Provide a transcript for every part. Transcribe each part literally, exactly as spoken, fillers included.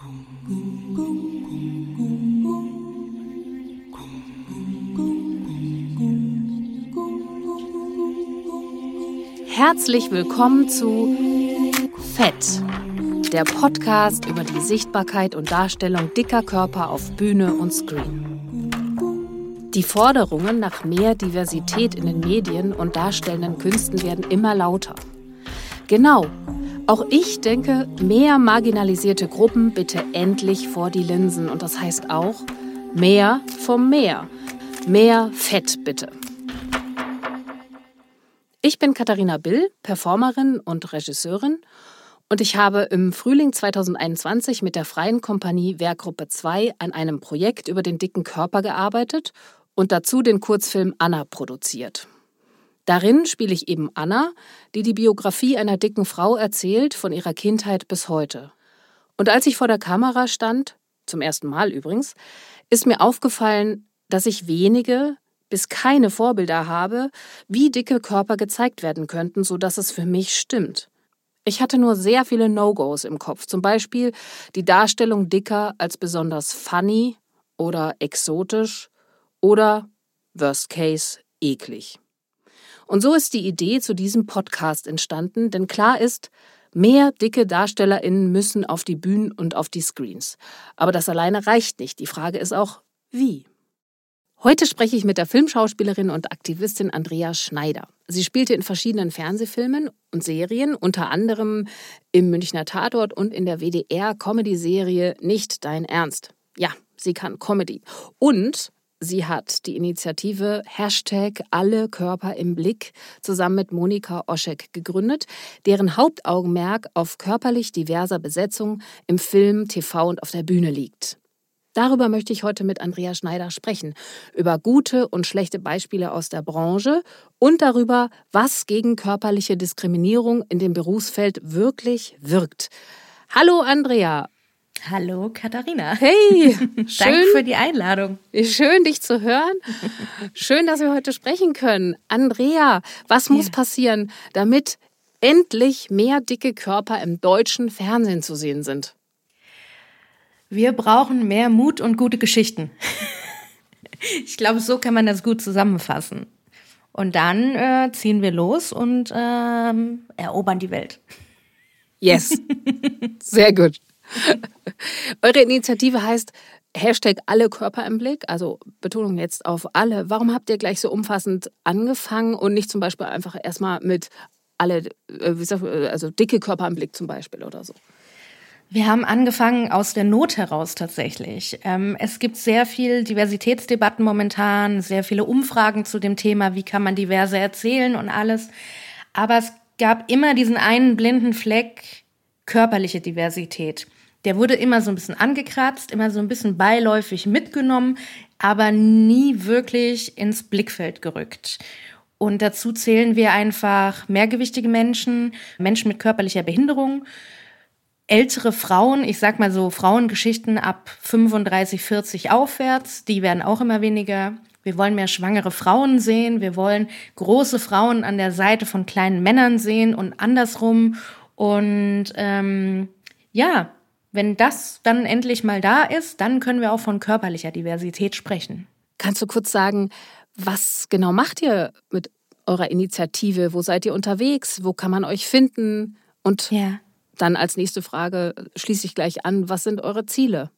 Herzlich willkommen zu Fett, der Podcast über die Sichtbarkeit und Darstellung dicker Körper auf Bühne und Screen. Die Forderungen nach mehr Diversität in den Medien und darstellenden Künsten werden immer lauter. Genau, auch ich denke, mehr marginalisierte Gruppen bitte endlich vor die Linsen. Und das heißt auch, mehr vom Meer. Mehr Fett bitte. Ich bin Katharina Bill, Performerin und Regisseurin, und ich habe im Frühling zweitausendeinundzwanzig mit der Freien Kompanie Werkgruppe zwei an einem Projekt über den dicken Körper gearbeitet und dazu den Kurzfilm Anna produziert. Darin spiele ich eben Anna, die die Biografie einer dicken Frau erzählt, von ihrer Kindheit bis heute. Und als ich vor der Kamera stand, zum ersten Mal übrigens, ist mir aufgefallen, dass ich wenige bis keine Vorbilder habe, wie dicke Körper gezeigt werden könnten, sodass es für mich stimmt. Ich hatte nur sehr viele No-Gos im Kopf, zum Beispiel die Darstellung dicker als besonders funny oder exotisch oder, worst case, eklig. Und so ist die Idee zu diesem Podcast entstanden, denn klar ist, mehr dicke DarstellerInnen müssen auf die Bühnen und auf die Screens. Aber das alleine reicht nicht. Die Frage ist auch, wie? Heute spreche ich mit der Filmschauspielerin und Aktivistin Andrea Schneider. Sie spielte in verschiedenen Fernsehfilmen und Serien, unter anderem im Münchner Tatort und in der W D R-Comedy-Serie Nicht dein Ernst. Ja, sie kann Comedy. Und sie hat die Initiative Hashtag Alle Körper im Blick zusammen mit Monika Oschek gegründet, deren Hauptaugenmerk auf körperlich diverser Besetzung im Film, T V und auf der Bühne liegt. Darüber möchte ich heute mit Andrea Schneider sprechen, über gute und schlechte Beispiele aus der Branche und darüber, was gegen körperliche Diskriminierung in dem Berufsfeld wirklich wirkt. Hallo Andrea. Hallo Katharina. Hey, schön, danke für die Einladung. Schön, dich zu hören. Schön, dass wir heute sprechen können. Andrea, was muss ja. passieren, damit endlich mehr dicke Körper im deutschen Fernsehen zu sehen sind? Wir brauchen mehr Mut und gute Geschichten. Ich glaube, so kann man das gut zusammenfassen. Und dann äh, ziehen wir los und ähm, erobern die Welt. Yes, sehr gut. Eure Initiative heißt Hashtag Alle Körper im Blick, also Betonung jetzt auf alle. Warum habt ihr gleich so umfassend angefangen und nicht zum Beispiel einfach erstmal mit alle, wie sag, also dicke Körper im Blick zum Beispiel oder so? Wir haben angefangen aus der Not heraus tatsächlich. Ähm, es gibt sehr viel Diversitätsdebatten momentan, sehr viele Umfragen zu dem Thema, wie kann man diverse erzählen und alles. Aber es gab immer diesen einen blinden Fleck, körperliche Diversität. Der wurde immer so ein bisschen angekratzt, immer so ein bisschen beiläufig mitgenommen, aber nie wirklich ins Blickfeld gerückt. Und dazu zählen wir einfach mehrgewichtige Menschen, Menschen mit körperlicher Behinderung, ältere Frauen, ich sag mal so Frauengeschichten ab fünfunddreißig, vierzig aufwärts, die werden auch immer weniger. Wir wollen mehr schwangere Frauen sehen, wir wollen große Frauen an der Seite von kleinen Männern sehen und andersrum. Und ähm, ja, wenn das dann endlich mal da ist, dann können wir auch von körperlicher Diversität sprechen. Kannst du kurz sagen, was genau macht ihr mit eurer Initiative? Wo seid ihr unterwegs? Wo kann man euch finden? Und ja. Dann als nächste Frage schließe ich gleich an, was sind eure Ziele?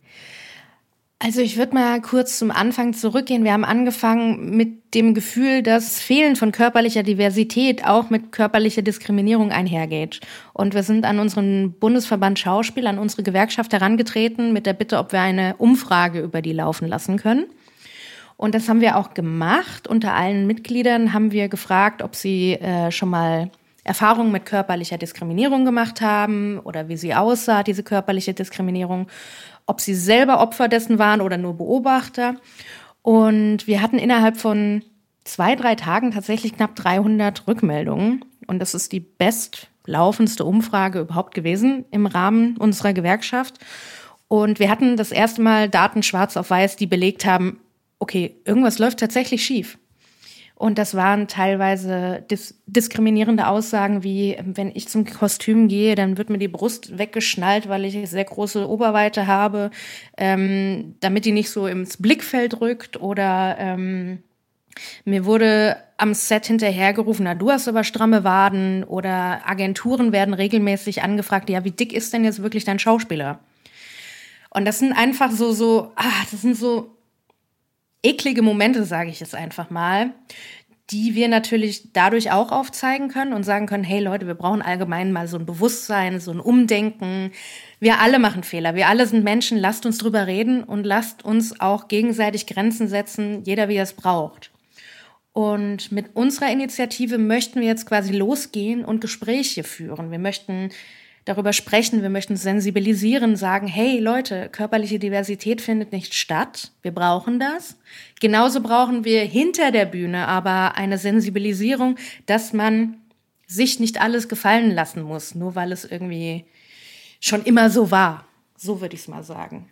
Also ich würde mal kurz zum Anfang zurückgehen. Wir haben angefangen mit dem Gefühl, dass Fehlen von körperlicher Diversität auch mit körperlicher Diskriminierung einhergeht. Und wir sind an unseren Bundesverband Schauspiel, an unsere Gewerkschaft herangetreten mit der Bitte, ob wir eine Umfrage über die laufen lassen können. Und das haben wir auch gemacht. Unter allen Mitgliedern haben wir gefragt, ob sie äh, schon mal Erfahrungen mit körperlicher Diskriminierung gemacht haben oder wie sie aussah, diese körperliche Diskriminierung, ob sie selber Opfer dessen waren oder nur Beobachter. Und wir hatten innerhalb von zwei, drei Tagen tatsächlich knapp dreihundert Rückmeldungen. Und das ist die bestlaufendste Umfrage überhaupt gewesen im Rahmen unserer Gewerkschaft. Und wir hatten das erste Mal Daten schwarz auf weiß, die belegt haben, okay, irgendwas läuft tatsächlich schief. Und das waren teilweise dis- diskriminierende Aussagen wie, wenn ich zum Kostüm gehe, dann wird mir die Brust weggeschnallt, weil ich sehr große Oberweite habe, ähm, damit die nicht so ins Blickfeld rückt. Oder ähm, mir wurde am Set hinterhergerufen, na, du hast aber stramme Waden. Oder Agenturen werden regelmäßig angefragt, ja, wie dick ist denn jetzt wirklich dein Schauspieler? Und das sind einfach so, so, ah, das sind so eklige Momente, sage ich jetzt einfach mal, die wir natürlich dadurch auch aufzeigen können und sagen können, hey Leute, wir brauchen allgemein mal so ein Bewusstsein, so ein Umdenken. Wir alle machen Fehler, wir alle sind Menschen, lasst uns drüber reden und lasst uns auch gegenseitig Grenzen setzen, jeder wie er es braucht. Und mit unserer Initiative möchten wir jetzt quasi losgehen und Gespräche führen. Wir möchten darüber sprechen, wir möchten sensibilisieren, sagen, hey Leute, körperliche Diversität findet nicht statt, wir brauchen das. Genauso brauchen wir hinter der Bühne aber eine Sensibilisierung, dass man sich nicht alles gefallen lassen muss, nur weil es irgendwie schon immer so war. So würde ich es mal sagen.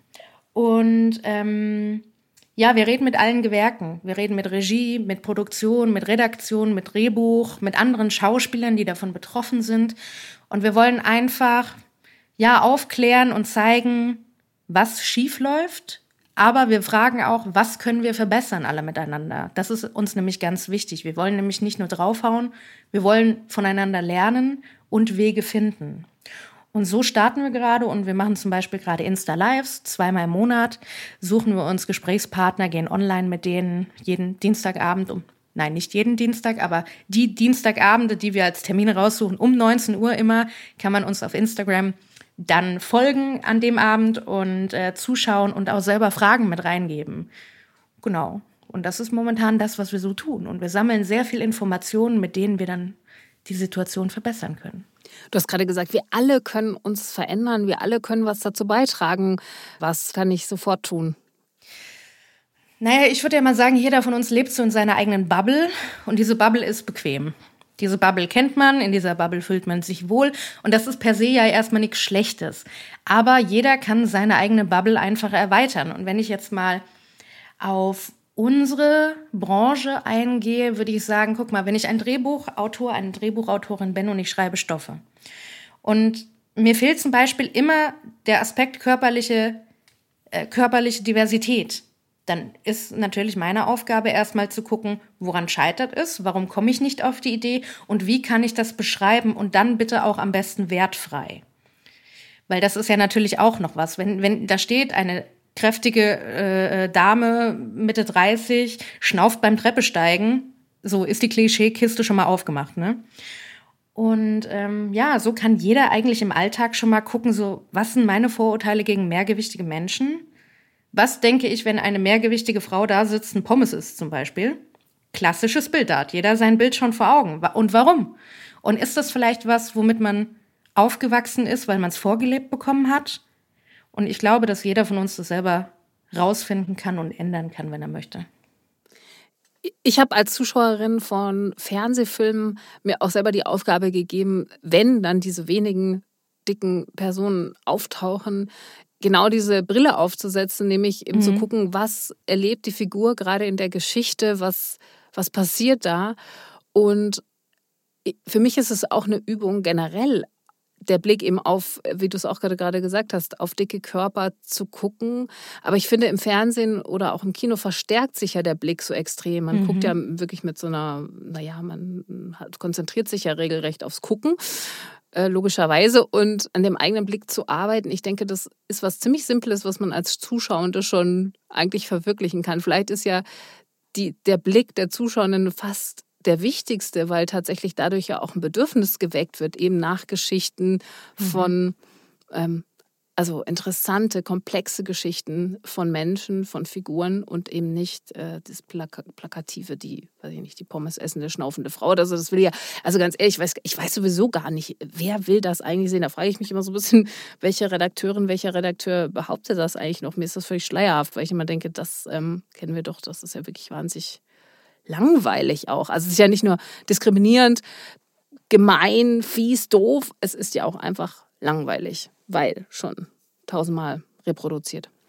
Und ähm, ja, wir reden mit allen Gewerken. Wir reden mit Regie, mit Produktion, mit Redaktion, mit Drehbuch, mit anderen Schauspielern, die davon betroffen sind. Und wir wollen einfach, ja, aufklären und zeigen, was schief läuft. Aber wir fragen auch, was können wir verbessern alle miteinander? Das ist uns nämlich ganz wichtig. Wir wollen nämlich nicht nur draufhauen, wir wollen voneinander lernen und Wege finden. Und so starten wir gerade und wir machen zum Beispiel gerade Insta-Lives, zweimal im Monat, suchen wir uns Gesprächspartner, gehen online mit denen jeden Dienstagabend um, nein, nicht jeden Dienstag, aber die Dienstagabende, die wir als Termine raussuchen, um neunzehn Uhr immer, kann man uns auf Instagram dann folgen an dem Abend und äh, zuschauen und auch selber Fragen mit reingeben. Genau. Und das ist momentan das, was wir so tun. Und wir sammeln sehr viel Informationen, mit denen wir dann die Situation verbessern können. Du hast gerade gesagt, wir alle können uns verändern, wir alle können was dazu beitragen. Was kann ich sofort tun? Naja, ich würde ja mal sagen, jeder von uns lebt so in seiner eigenen Bubble und diese Bubble ist bequem. Diese Bubble kennt man, in dieser Bubble fühlt man sich wohl und das ist per se ja erstmal nichts Schlechtes. Aber jeder kann seine eigene Bubble einfach erweitern. Und wenn ich jetzt mal auf unsere Branche eingehe, würde ich sagen, guck mal, wenn ich ein Drehbuchautor, eine Drehbuchautorin bin und ich schreibe Stoffe und mir fehlt zum Beispiel immer der Aspekt körperliche, äh, körperliche Diversität, dann ist natürlich meine Aufgabe erstmal zu gucken, woran scheitert es, warum komme ich nicht auf die Idee und wie kann ich das beschreiben und dann bitte auch am besten wertfrei. Weil das ist ja natürlich auch noch was, wenn, wenn da steht eine kräftige äh, Dame, Mitte dreißig, schnauft beim Treppesteigen. So ist die Klischeekiste schon mal aufgemacht, ne? Und ähm, ja, so kann jeder eigentlich im Alltag schon mal gucken, so, was sind meine Vorurteile gegen mehrgewichtige Menschen? Was denke ich, wenn eine mehrgewichtige Frau da sitzt, ein Pommes isst zum Beispiel? Klassisches Bild, da hat jeder sein Bild schon vor Augen. Und warum? Und ist das vielleicht was, womit man aufgewachsen ist, weil man es vorgelebt bekommen hat? Und ich glaube, dass jeder von uns das selber rausfinden kann und ändern kann, wenn er möchte. Ich habe als Zuschauerin von Fernsehfilmen mir auch selber die Aufgabe gegeben, wenn dann diese wenigen dicken Personen auftauchen, genau diese Brille aufzusetzen, nämlich eben mhm. zu gucken, was erlebt die Figur gerade in der Geschichte, was, was passiert da. Und für mich ist es auch eine Übung generell, der Blick eben auf, wie du es auch gerade gesagt hast, auf dicke Körper zu gucken. Aber ich finde, im Fernsehen oder auch im Kino verstärkt sich ja der Blick so extrem. Man mhm. guckt ja wirklich mit so einer, naja, man konzentriert sich ja regelrecht aufs Gucken, äh, logischerweise. Und an dem eigenen Blick zu arbeiten, ich denke, das ist was ziemlich Simples, was man als Zuschauende schon eigentlich verwirklichen kann. Vielleicht ist ja die, der Blick der Zuschauenden fast der wichtigste, weil tatsächlich dadurch ja auch ein Bedürfnis geweckt wird, eben nach Geschichten von, mhm. ähm, also interessante, komplexe Geschichten von Menschen, von Figuren und eben nicht äh, das Plaka- Plakative, die, weiß ich nicht, die Pommes essende, schnaufende Frau. Also das will ja, also ganz ehrlich, ich weiß, ich weiß sowieso gar nicht, wer will das eigentlich sehen? Da frage ich mich immer so ein bisschen, welche Redakteurin, welcher Redakteur behauptet das eigentlich noch? Mir ist das völlig schleierhaft, weil ich immer denke, das ähm, kennen wir doch, das ist ja wirklich wahnsinnig langweilig auch. Also es ist ja nicht nur diskriminierend, gemein, fies, doof. Es ist ja auch einfach langweilig, weil schon tausendmal reproduziert.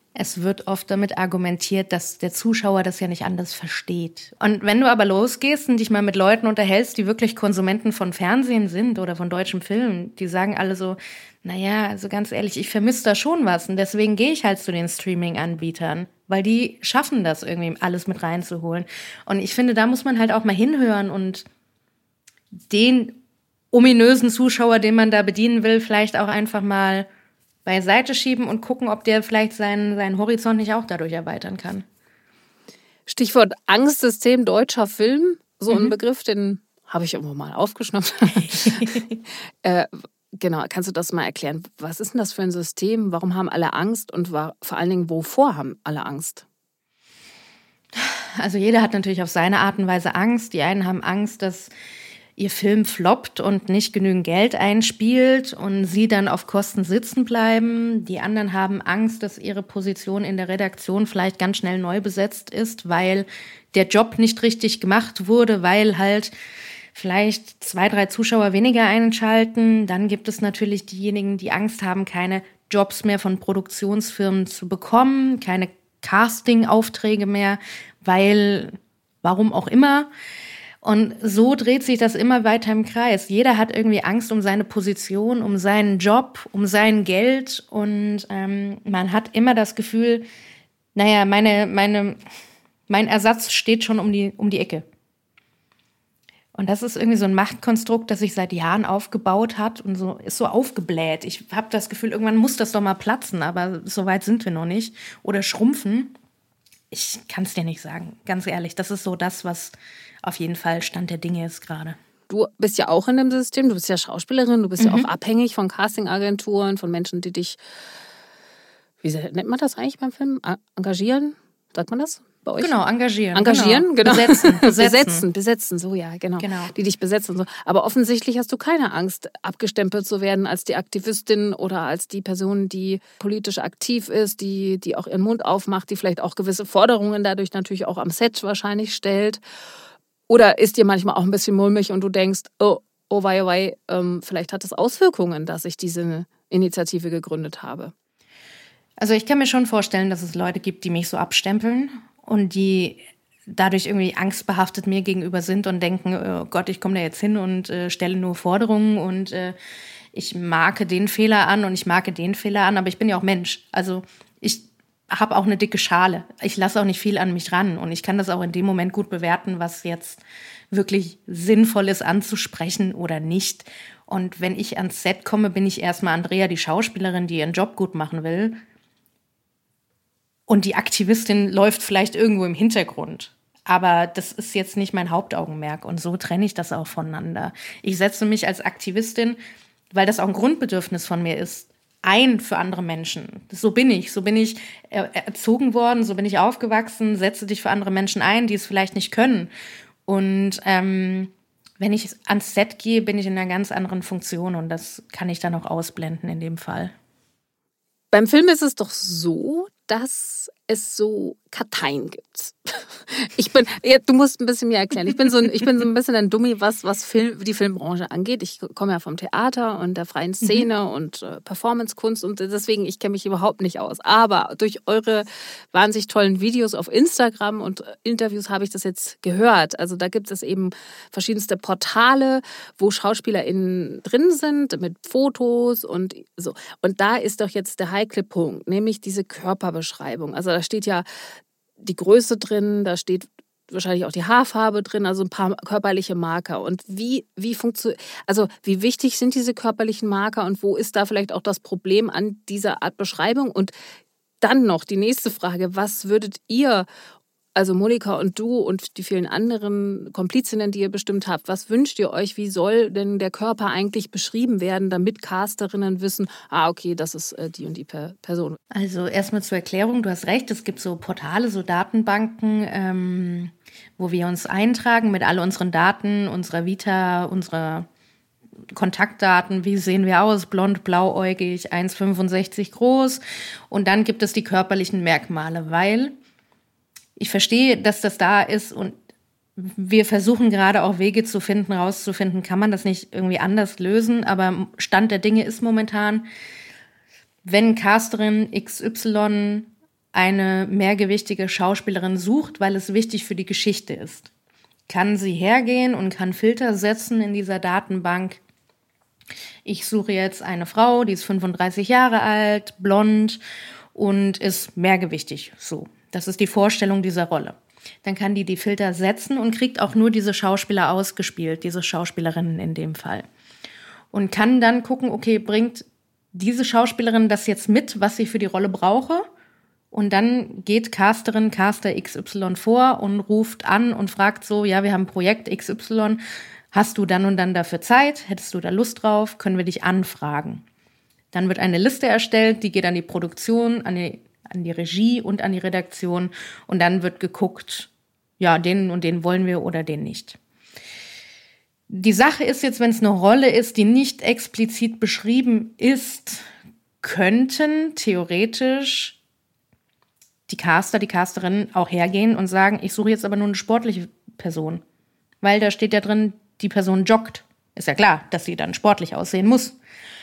Es wird oft damit argumentiert, dass der Zuschauer das ja nicht anders versteht. Und wenn du aber losgehst und dich mal mit Leuten unterhältst, die wirklich Konsumenten von Fernsehen sind oder von deutschem Film, die sagen alle so, naja, also ganz ehrlich, ich vermisse da schon was und deswegen gehe ich halt zu den Streaming-Anbietern, weil die schaffen das irgendwie alles mit reinzuholen. Und ich finde, da muss man halt auch mal hinhören und den ominösen Zuschauer, den man da bedienen will, vielleicht auch einfach mal beiseite schieben und gucken, ob der vielleicht seinen, seinen Horizont nicht auch dadurch erweitern kann. Stichwort Angstsystem deutscher Film, so Mhm. ein Begriff, den habe ich irgendwo mal aufgeschnappt. äh, genau, kannst du das mal erklären? Was ist denn das für ein System? Warum haben alle Angst und war, vor allen Dingen, wovor haben alle Angst? Also jeder hat natürlich auf seine Art und Weise Angst. Die einen haben Angst, dass ihr Film floppt und nicht genügend Geld einspielt und sie dann auf Kosten sitzen bleiben. Die anderen haben Angst, dass ihre Position in der Redaktion vielleicht ganz schnell neu besetzt ist, weil der Job nicht richtig gemacht wurde, weil halt vielleicht zwei, drei Zuschauer weniger einschalten. Dann gibt es natürlich diejenigen, die Angst haben, keine Jobs mehr von Produktionsfirmen zu bekommen, keine Casting-Aufträge mehr, weil, warum auch immer. Und so dreht sich das immer weiter im Kreis. Jeder hat irgendwie Angst um seine Position, um seinen Job, um sein Geld. Und ähm, man hat immer das Gefühl, naja, meine, meine, mein Ersatz steht schon um die, um die Ecke. Und das ist irgendwie so ein Machtkonstrukt, das sich seit Jahren aufgebaut hat und so ist so aufgebläht. Ich habe das Gefühl, irgendwann muss das doch mal platzen, aber so weit sind wir noch nicht. Oder schrumpfen. Ich kann es dir nicht sagen, ganz ehrlich. Das ist so das, was auf jeden Fall Stand der Dinge ist gerade. Du bist ja auch in dem System, du bist ja Schauspielerin, du bist Mhm. ja auch abhängig von Castingagenturen, von Menschen, die dich, wie nennt man das eigentlich beim Film? Engagieren? Sagt man das bei euch? Genau, engagieren. Engagieren, genau. Besetzen, besetzen. besetzen, besetzen, so ja, genau. Genau. Die dich besetzen. So. Aber offensichtlich hast du keine Angst, abgestempelt zu werden als die Aktivistin oder als die Person, die politisch aktiv ist, die, die auch ihren Mund aufmacht, die vielleicht auch gewisse Forderungen dadurch natürlich auch am Set wahrscheinlich stellt. Oder ist dir manchmal auch ein bisschen mulmig und du denkst, oh, oh wei, oh wei, ähm, vielleicht hat es Auswirkungen, dass ich diese Initiative gegründet habe. Also ich kann mir schon vorstellen, dass es Leute gibt, die mich so abstempeln und die dadurch irgendwie angstbehaftet mir gegenüber sind und denken, oh Gott, ich komme da jetzt hin und äh, stelle nur Forderungen und äh, ich marke den Fehler an und ich marke den Fehler an, aber ich bin ja auch Mensch. Also ich habe auch eine dicke Schale. Ich lasse auch nicht viel an mich ran und ich kann das auch in dem Moment gut bewerten, was jetzt wirklich sinnvoll ist anzusprechen oder nicht. Und wenn ich ans Set komme, bin ich erstmal Andrea, die Schauspielerin, die ihren Job gut machen will. Und die Aktivistin läuft vielleicht irgendwo im Hintergrund. Aber das ist jetzt nicht mein Hauptaugenmerk. Und so trenne ich das auch voneinander. Ich setze mich als Aktivistin, weil das auch ein Grundbedürfnis von mir ist, ein für andere Menschen. So bin ich. So bin ich erzogen worden, so bin ich aufgewachsen. Setze dich für andere Menschen ein, die es vielleicht nicht können. Und ähm, wenn ich ans Set gehe, bin ich in einer ganz anderen Funktion. Und das kann ich dann auch ausblenden in dem Fall. Beim Film ist es doch so, dass es so Karteien gibt. Ich bin, ja, du musst ein bisschen mir erklären. Ich bin so ein, ich bin so ein bisschen ein Dummi, was, was Film, die Filmbranche angeht. Ich komme ja vom Theater und der freien Szene mhm. und äh, Performancekunst und deswegen, ich kenne mich überhaupt nicht aus. Aber durch eure wahnsinnig tollen Videos auf Instagram und Interviews habe ich das jetzt gehört. Also da gibt es eben verschiedenste Portale, wo SchauspielerInnen drin sind mit Fotos und so. Und da ist doch jetzt der heikle Punkt, nämlich diese Körperbeschreibung. Also da steht ja die Größe drin, da steht wahrscheinlich auch die Haarfarbe drin, also ein paar körperliche Marker. Und wie, wie funktioniert, also wie wichtig sind diese körperlichen Marker und wo ist da vielleicht auch das Problem an dieser Art Beschreibung? Und dann noch die nächste Frage, was würdet ihr, also Monika und du und die vielen anderen Komplizinnen, die ihr bestimmt habt, was wünscht ihr euch, wie soll denn der Körper eigentlich beschrieben werden, damit Casterinnen wissen, ah, okay, das ist äh, die und die Person. Also erstmal zur Erklärung, du hast recht, es gibt so Portale, so Datenbanken, ähm, wo wir uns eintragen mit all unseren Daten, unserer Vita, unserer Kontaktdaten, wie sehen wir aus, blond, blauäugig, eins Komma fünfundsechzig groß und dann gibt es die körperlichen Merkmale, weil ich verstehe, dass das da ist und wir versuchen gerade auch Wege zu finden, rauszufinden, kann man das nicht irgendwie anders lösen, aber Stand der Dinge ist momentan, wenn Casterin X Y eine mehrgewichtige Schauspielerin sucht, weil es wichtig für die Geschichte ist, kann sie hergehen und kann Filter setzen in dieser Datenbank. Ich suche jetzt eine Frau, die ist fünfunddreißig Jahre alt, blond und ist mehrgewichtig. So, das ist die Vorstellung dieser Rolle. Dann kann die die Filter setzen und kriegt auch nur diese Schauspieler ausgespielt, diese Schauspielerinnen in dem Fall. Und kann dann gucken, okay, bringt diese Schauspielerin das jetzt mit, was sie für die Rolle brauche? Und dann geht Casterin, Caster X Y vor und ruft an und fragt so, ja, wir haben Projekt X Y, hast du dann und dann dafür Zeit? Hättest du da Lust drauf? Können wir dich anfragen? Dann wird eine Liste erstellt, die geht an die Produktion, an die, an die Regie und an die Redaktion. Und dann wird geguckt, ja, den und den wollen wir oder den nicht. Die Sache ist jetzt, wenn es eine Rolle ist, die nicht explizit beschrieben ist, könnten theoretisch die Caster, die Casterinnen auch hergehen und sagen, ich suche jetzt aber nur eine sportliche Person. Weil da steht ja drin, die Person joggt. Ist ja klar, dass sie dann sportlich aussehen muss.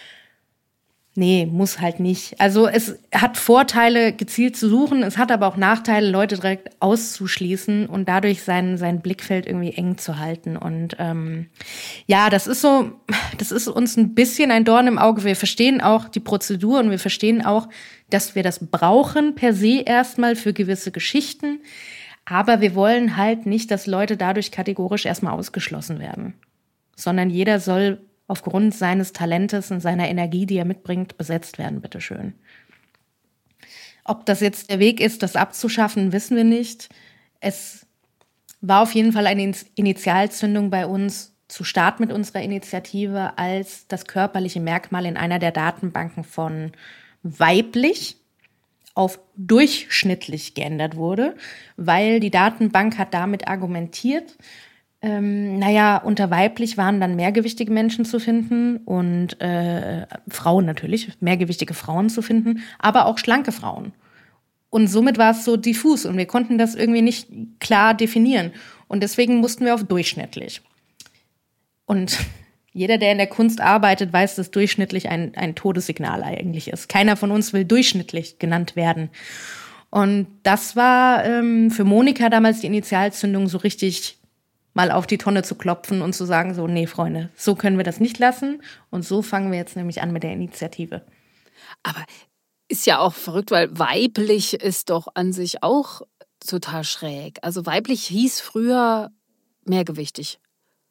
Nee, muss halt nicht. Also es hat Vorteile, gezielt zu suchen. Es hat aber auch Nachteile, Leute direkt auszuschließen und dadurch sein, sein Blickfeld irgendwie eng zu halten. Und ähm, ja, das ist so, das ist uns ein bisschen ein Dorn im Auge. Wir verstehen auch die Prozedur und wir verstehen auch, dass wir das brauchen per se erstmal für gewisse Geschichten. Aber wir wollen halt nicht, dass Leute dadurch kategorisch erstmal ausgeschlossen werden. Sondern jeder soll aufgrund seines Talentes und seiner Energie, die er mitbringt, besetzt werden, bitteschön. Ob das jetzt der Weg ist, das abzuschaffen, wissen wir nicht. Es war auf jeden Fall eine Initialzündung bei uns, zu Start mit unserer Initiative, als das körperliche Merkmal in einer der Datenbanken von weiblich auf durchschnittlich geändert wurde, weil die Datenbank hat damit argumentiert, Ähm, naja, unter weiblich waren dann mehrgewichtige Menschen zu finden und äh, Frauen natürlich, mehrgewichtige Frauen zu finden, aber auch schlanke Frauen. Und somit war es so diffus und wir konnten das irgendwie nicht klar definieren. Und deswegen mussten wir auf durchschnittlich. Und jeder, der in der Kunst arbeitet, weiß, dass durchschnittlich ein, ein Todessignal eigentlich ist. Keiner von uns will durchschnittlich genannt werden. Und das war ähm, für Monika damals die Initialzündung, so richtig mal auf die Tonne zu klopfen und zu sagen, so, nee, Freunde, so können wir das nicht lassen. Und so fangen wir jetzt nämlich an mit der Initiative. Aber ist ja auch verrückt, weil weiblich ist doch an sich auch total schräg. Also weiblich hieß früher mehrgewichtig.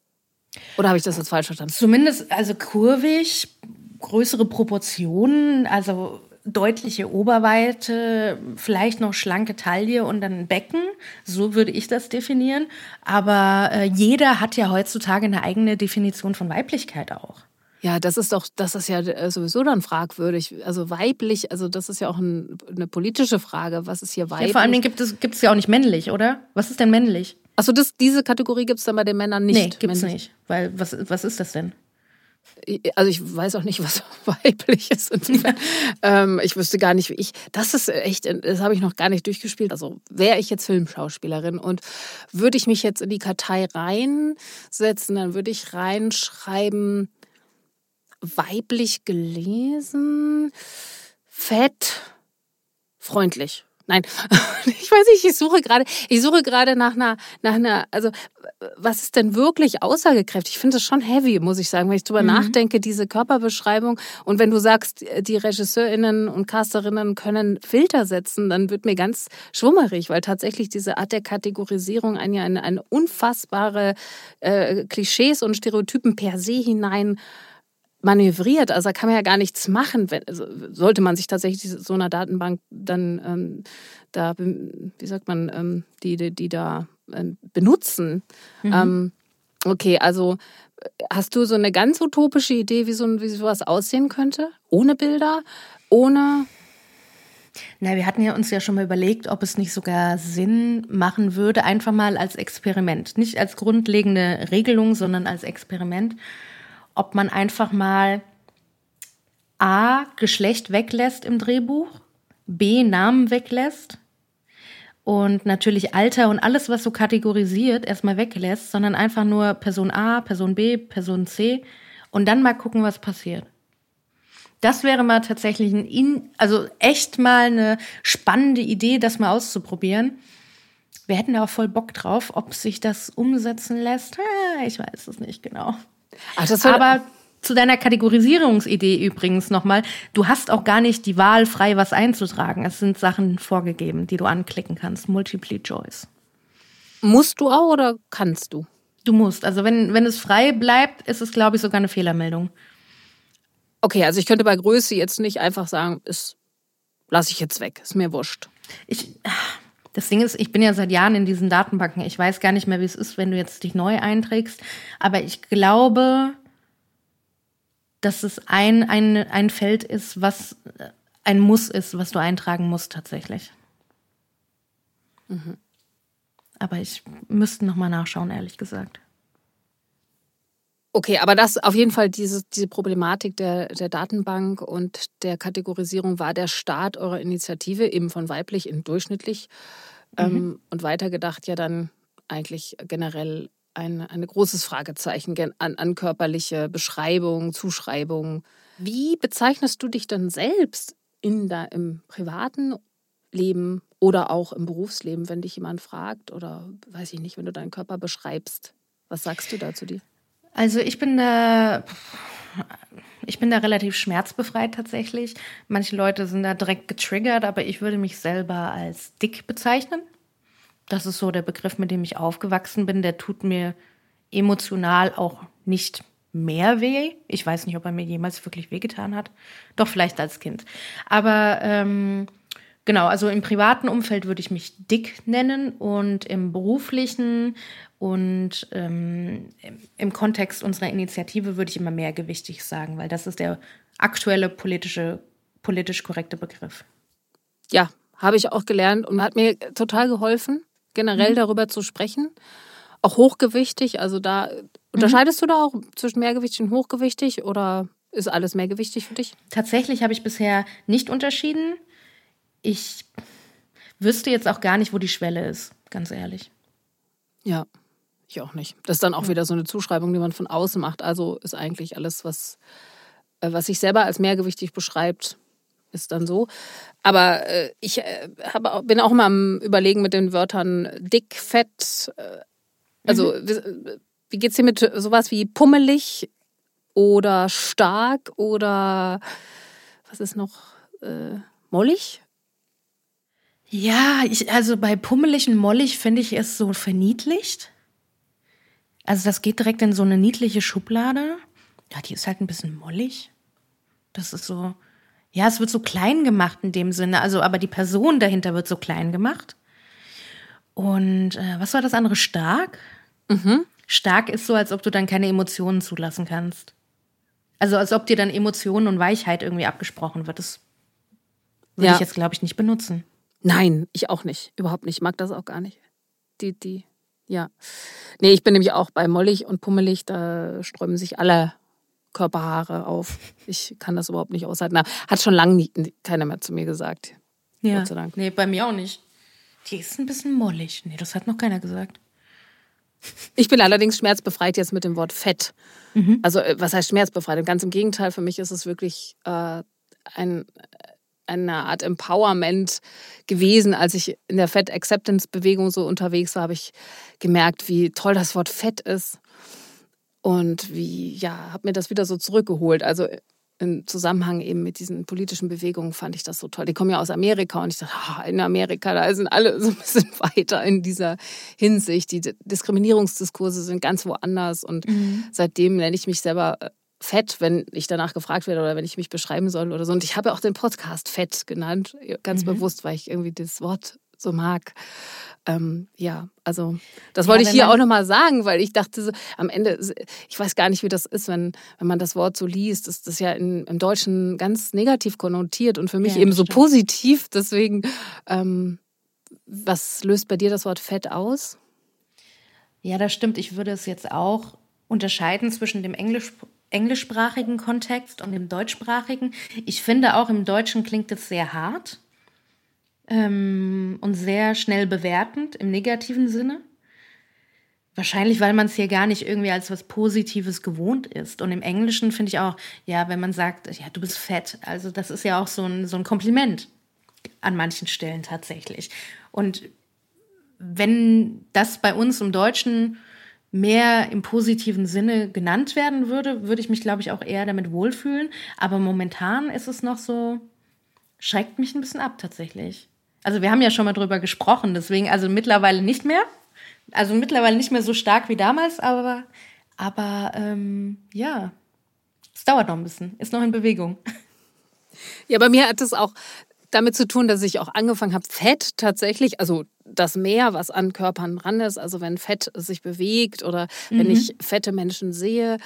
Oder habe ich das jetzt falsch verstanden? Zumindest, also kurvig, größere Proportionen, also deutliche Oberweite, vielleicht noch schlanke Taille und dann ein Becken. So würde ich das definieren. Aber äh, jeder hat ja heutzutage eine eigene Definition von Weiblichkeit auch. Ja, das ist doch, das ist ja sowieso dann fragwürdig. Also weiblich, also das ist ja auch ein, eine politische Frage. Was ist hier weiblich? Ja, vor allem gibt es gibt es ja auch nicht männlich, oder? Was ist denn männlich? Achso, das, diese Kategorie gibt es dann bei den Männern nicht? Nee, gibt es nicht. Weil, was, was ist das denn? Also ich weiß auch nicht, was weiblich ist. ähm, ich wüsste gar nicht, wie ich. Das ist echt, das habe ich noch gar nicht durchgespielt. Also wäre ich jetzt Filmschauspielerin und würde ich mich jetzt in die Kartei reinsetzen, dann würde ich reinschreiben, weiblich gelesen, fett, freundlich. Nein, ich weiß nicht, ich suche gerade, ich suche gerade nach einer, nach einer, also was ist denn wirklich aussagekräftig? Ich finde das schon heavy, muss ich sagen, wenn ich drüber mhm. nachdenke, diese Körperbeschreibung. Und wenn du sagst, die RegisseurInnen und Casterinnen können Filter setzen, dann wird mir ganz schwummerig, weil tatsächlich diese Art der Kategorisierung einen ja eine, eine unfassbare äh, Klischees und Stereotypen per se hinein manövriert, also da kann man ja gar nichts machen, wenn, also sollte man sich tatsächlich so einer Datenbank dann ähm, da, wie sagt man, ähm, die, die, die da ähm, benutzen. Mhm. Ähm, okay, also hast du so eine ganz utopische Idee, wie, so, wie sowas aussehen könnte? Ohne Bilder? Ohne... Na, wir hatten ja uns ja schon mal überlegt, ob es nicht sogar Sinn machen würde, einfach mal als Experiment. Nicht als grundlegende Regelung, sondern als Experiment. Ob man einfach mal A, Geschlecht weglässt im Drehbuch, B, Namen weglässt und natürlich Alter und alles, was so kategorisiert, erstmal weglässt, sondern einfach nur Person A, Person B, Person C und dann mal gucken, was passiert. Das wäre mal tatsächlich ein, in, also echt mal eine spannende Idee, das mal auszuprobieren. Wir hätten da auch voll Bock drauf, ob sich das umsetzen lässt. Ich weiß es nicht genau. Ach, das Aber zu deiner Kategorisierungsidee übrigens nochmal. Du hast auch gar nicht die Wahl, frei was einzutragen. Es sind Sachen vorgegeben, die du anklicken kannst. Multiple Choice. Musst du auch oder kannst du? Du musst. Also wenn, wenn es frei bleibt, ist es, glaube ich, sogar eine Fehlermeldung. Okay, also ich könnte bei Größe jetzt nicht einfach sagen, ist, lasse ich jetzt weg, ist mir wurscht. Ich, das Ding ist, ich bin ja seit Jahren in diesen Datenbanken. Ich weiß gar nicht mehr, wie es ist, wenn du jetzt dich neu einträgst. Aber ich glaube, dass es ein, ein, ein Feld ist, was ein Muss ist, was du eintragen musst tatsächlich. Mhm. Aber ich müsste noch mal nachschauen, ehrlich gesagt. Okay, aber das auf jeden Fall, diese, diese Problematik der, der Datenbank und der Kategorisierung war der Start eurer Initiative, eben von weiblich in durchschnittlich. Mhm. Ähm, und weitergedacht ja dann eigentlich generell ein, ein großes Fragezeichen an, an körperliche Beschreibung, Zuschreibung. Wie bezeichnest du dich dann selbst in da, im privaten Leben oder auch im Berufsleben, wenn dich jemand fragt oder, weiß ich nicht, wenn du deinen Körper beschreibst? Was sagst du da zu dir? Also ich bin da, ich bin da relativ schmerzbefreit tatsächlich. Manche Leute sind da direkt getriggert, aber ich würde mich selber als dick bezeichnen. Das ist so der Begriff, mit dem ich aufgewachsen bin. Der tut mir emotional auch nicht mehr weh. Ich weiß nicht, ob er mir jemals wirklich wehgetan hat. Doch, vielleicht als Kind. Aber ähm, genau, also im privaten Umfeld würde ich mich dick nennen und im beruflichen und ähm, im Kontext unserer Initiative würde ich immer mehrgewichtig sagen, weil das ist der aktuelle politische, politisch korrekte Begriff. Ja, habe ich auch gelernt und hat mir total geholfen, generell mhm. darüber zu sprechen. Auch hochgewichtig, also da unterscheidest mhm. du da auch zwischen mehrgewichtig und hochgewichtig oder ist alles mehrgewichtig für dich? Tatsächlich habe ich bisher nicht unterschieden. Ich wüsste jetzt auch gar nicht, wo die Schwelle ist, ganz ehrlich. Ja, ich auch nicht. Das ist dann auch ja. wieder so eine Zuschreibung, die man von außen macht. Also ist eigentlich alles, was, was sich selber als mehrgewichtig beschreibt, ist dann so. Aber äh, ich äh, habe, bin auch mal am Überlegen mit den Wörtern dick, fett. Äh, also mhm. wie, wie geht's dir mit sowas wie pummelig oder stark oder was ist noch äh, mollig? Ja, ich, also bei pummelig und mollig finde ich es so verniedlicht. Also das geht direkt in so eine niedliche Schublade. Ja, die ist halt ein bisschen mollig. Das ist so, ja, es wird so klein gemacht in dem Sinne. Also, aber die Person dahinter wird so klein gemacht. Und äh, was war das andere? Stark? Mhm. Stark ist so, als ob du dann keine Emotionen zulassen kannst. Also als ob dir dann Emotionen und Weichheit irgendwie abgesprochen wird. Das würde ja. ich jetzt, glaube ich, nicht benutzen. Nein, ich auch nicht. Überhaupt nicht. Ich mag das auch gar nicht. Die, die, ja. Nee, ich bin nämlich auch bei mollig und pummelig, da sträuben sich alle Körperhaare auf. Ich kann das überhaupt nicht aushalten. Hat schon lange nie, keiner mehr zu mir gesagt. Ja. Gott sei Dank. Nee, bei mir auch nicht. Die ist ein bisschen mollig. Nee, das hat noch keiner gesagt. Ich bin allerdings schmerzbefreit jetzt mit dem Wort Fett. Mhm. Also was heißt schmerzbefreit? Ganz im Gegenteil, für mich ist es wirklich äh, ein... eine Art Empowerment gewesen. Als ich in der Fat-Acceptance-Bewegung so unterwegs war, habe ich gemerkt, wie toll das Wort Fett ist. Und wie, ja, habe mir das wieder so zurückgeholt. Also im Zusammenhang eben mit diesen politischen Bewegungen fand ich das so toll. Die kommen ja aus Amerika und ich dachte, oh, in Amerika, da sind alle so ein bisschen weiter in dieser Hinsicht. Die Diskriminierungsdiskurse sind ganz woanders und mhm. seitdem nenne ich mich selber Fett, wenn ich danach gefragt werde oder wenn ich mich beschreiben soll oder so. Und ich habe auch den Podcast Fett genannt, ganz mhm. bewusst, weil ich irgendwie das Wort so mag. Ähm, ja, also das ja, wollte ich hier auch nochmal sagen, weil ich dachte, so, am Ende, ich weiß gar nicht, wie das ist, wenn, wenn man das Wort so liest, ist das ja in, im Deutschen ganz negativ konnotiert und für mich ja, eben so stimmt. positiv. Deswegen, ähm, was löst bei dir das Wort Fett aus? Ja, das stimmt. Ich würde es jetzt auch unterscheiden zwischen dem Englisch englischsprachigen Kontext und im deutschsprachigen. Ich finde auch im Deutschen klingt es sehr hart ähm, und sehr schnell bewertend im negativen Sinne. Wahrscheinlich, weil man es hier gar nicht irgendwie als was Positives gewohnt ist. Und im Englischen finde ich auch, ja, wenn man sagt, ja, du bist fett, also das ist ja auch so ein, so ein Kompliment an manchen Stellen tatsächlich. Und wenn das bei uns im Deutschen mehr im positiven Sinne genannt werden würde, würde ich mich, glaube ich, auch eher damit wohlfühlen. Aber momentan ist es noch so, schreckt mich ein bisschen ab tatsächlich. Also wir haben ja schon mal drüber gesprochen, deswegen also mittlerweile nicht mehr. Also mittlerweile nicht mehr so stark wie damals, aber, aber ähm, ja, es dauert noch ein bisschen, ist noch in Bewegung. Ja, bei mir hat es auch damit zu tun, dass ich auch angefangen habe, Fett tatsächlich, also das Meer, was an Körpern dran ist, also wenn Fett sich bewegt oder mhm. wenn ich fette Menschen sehe,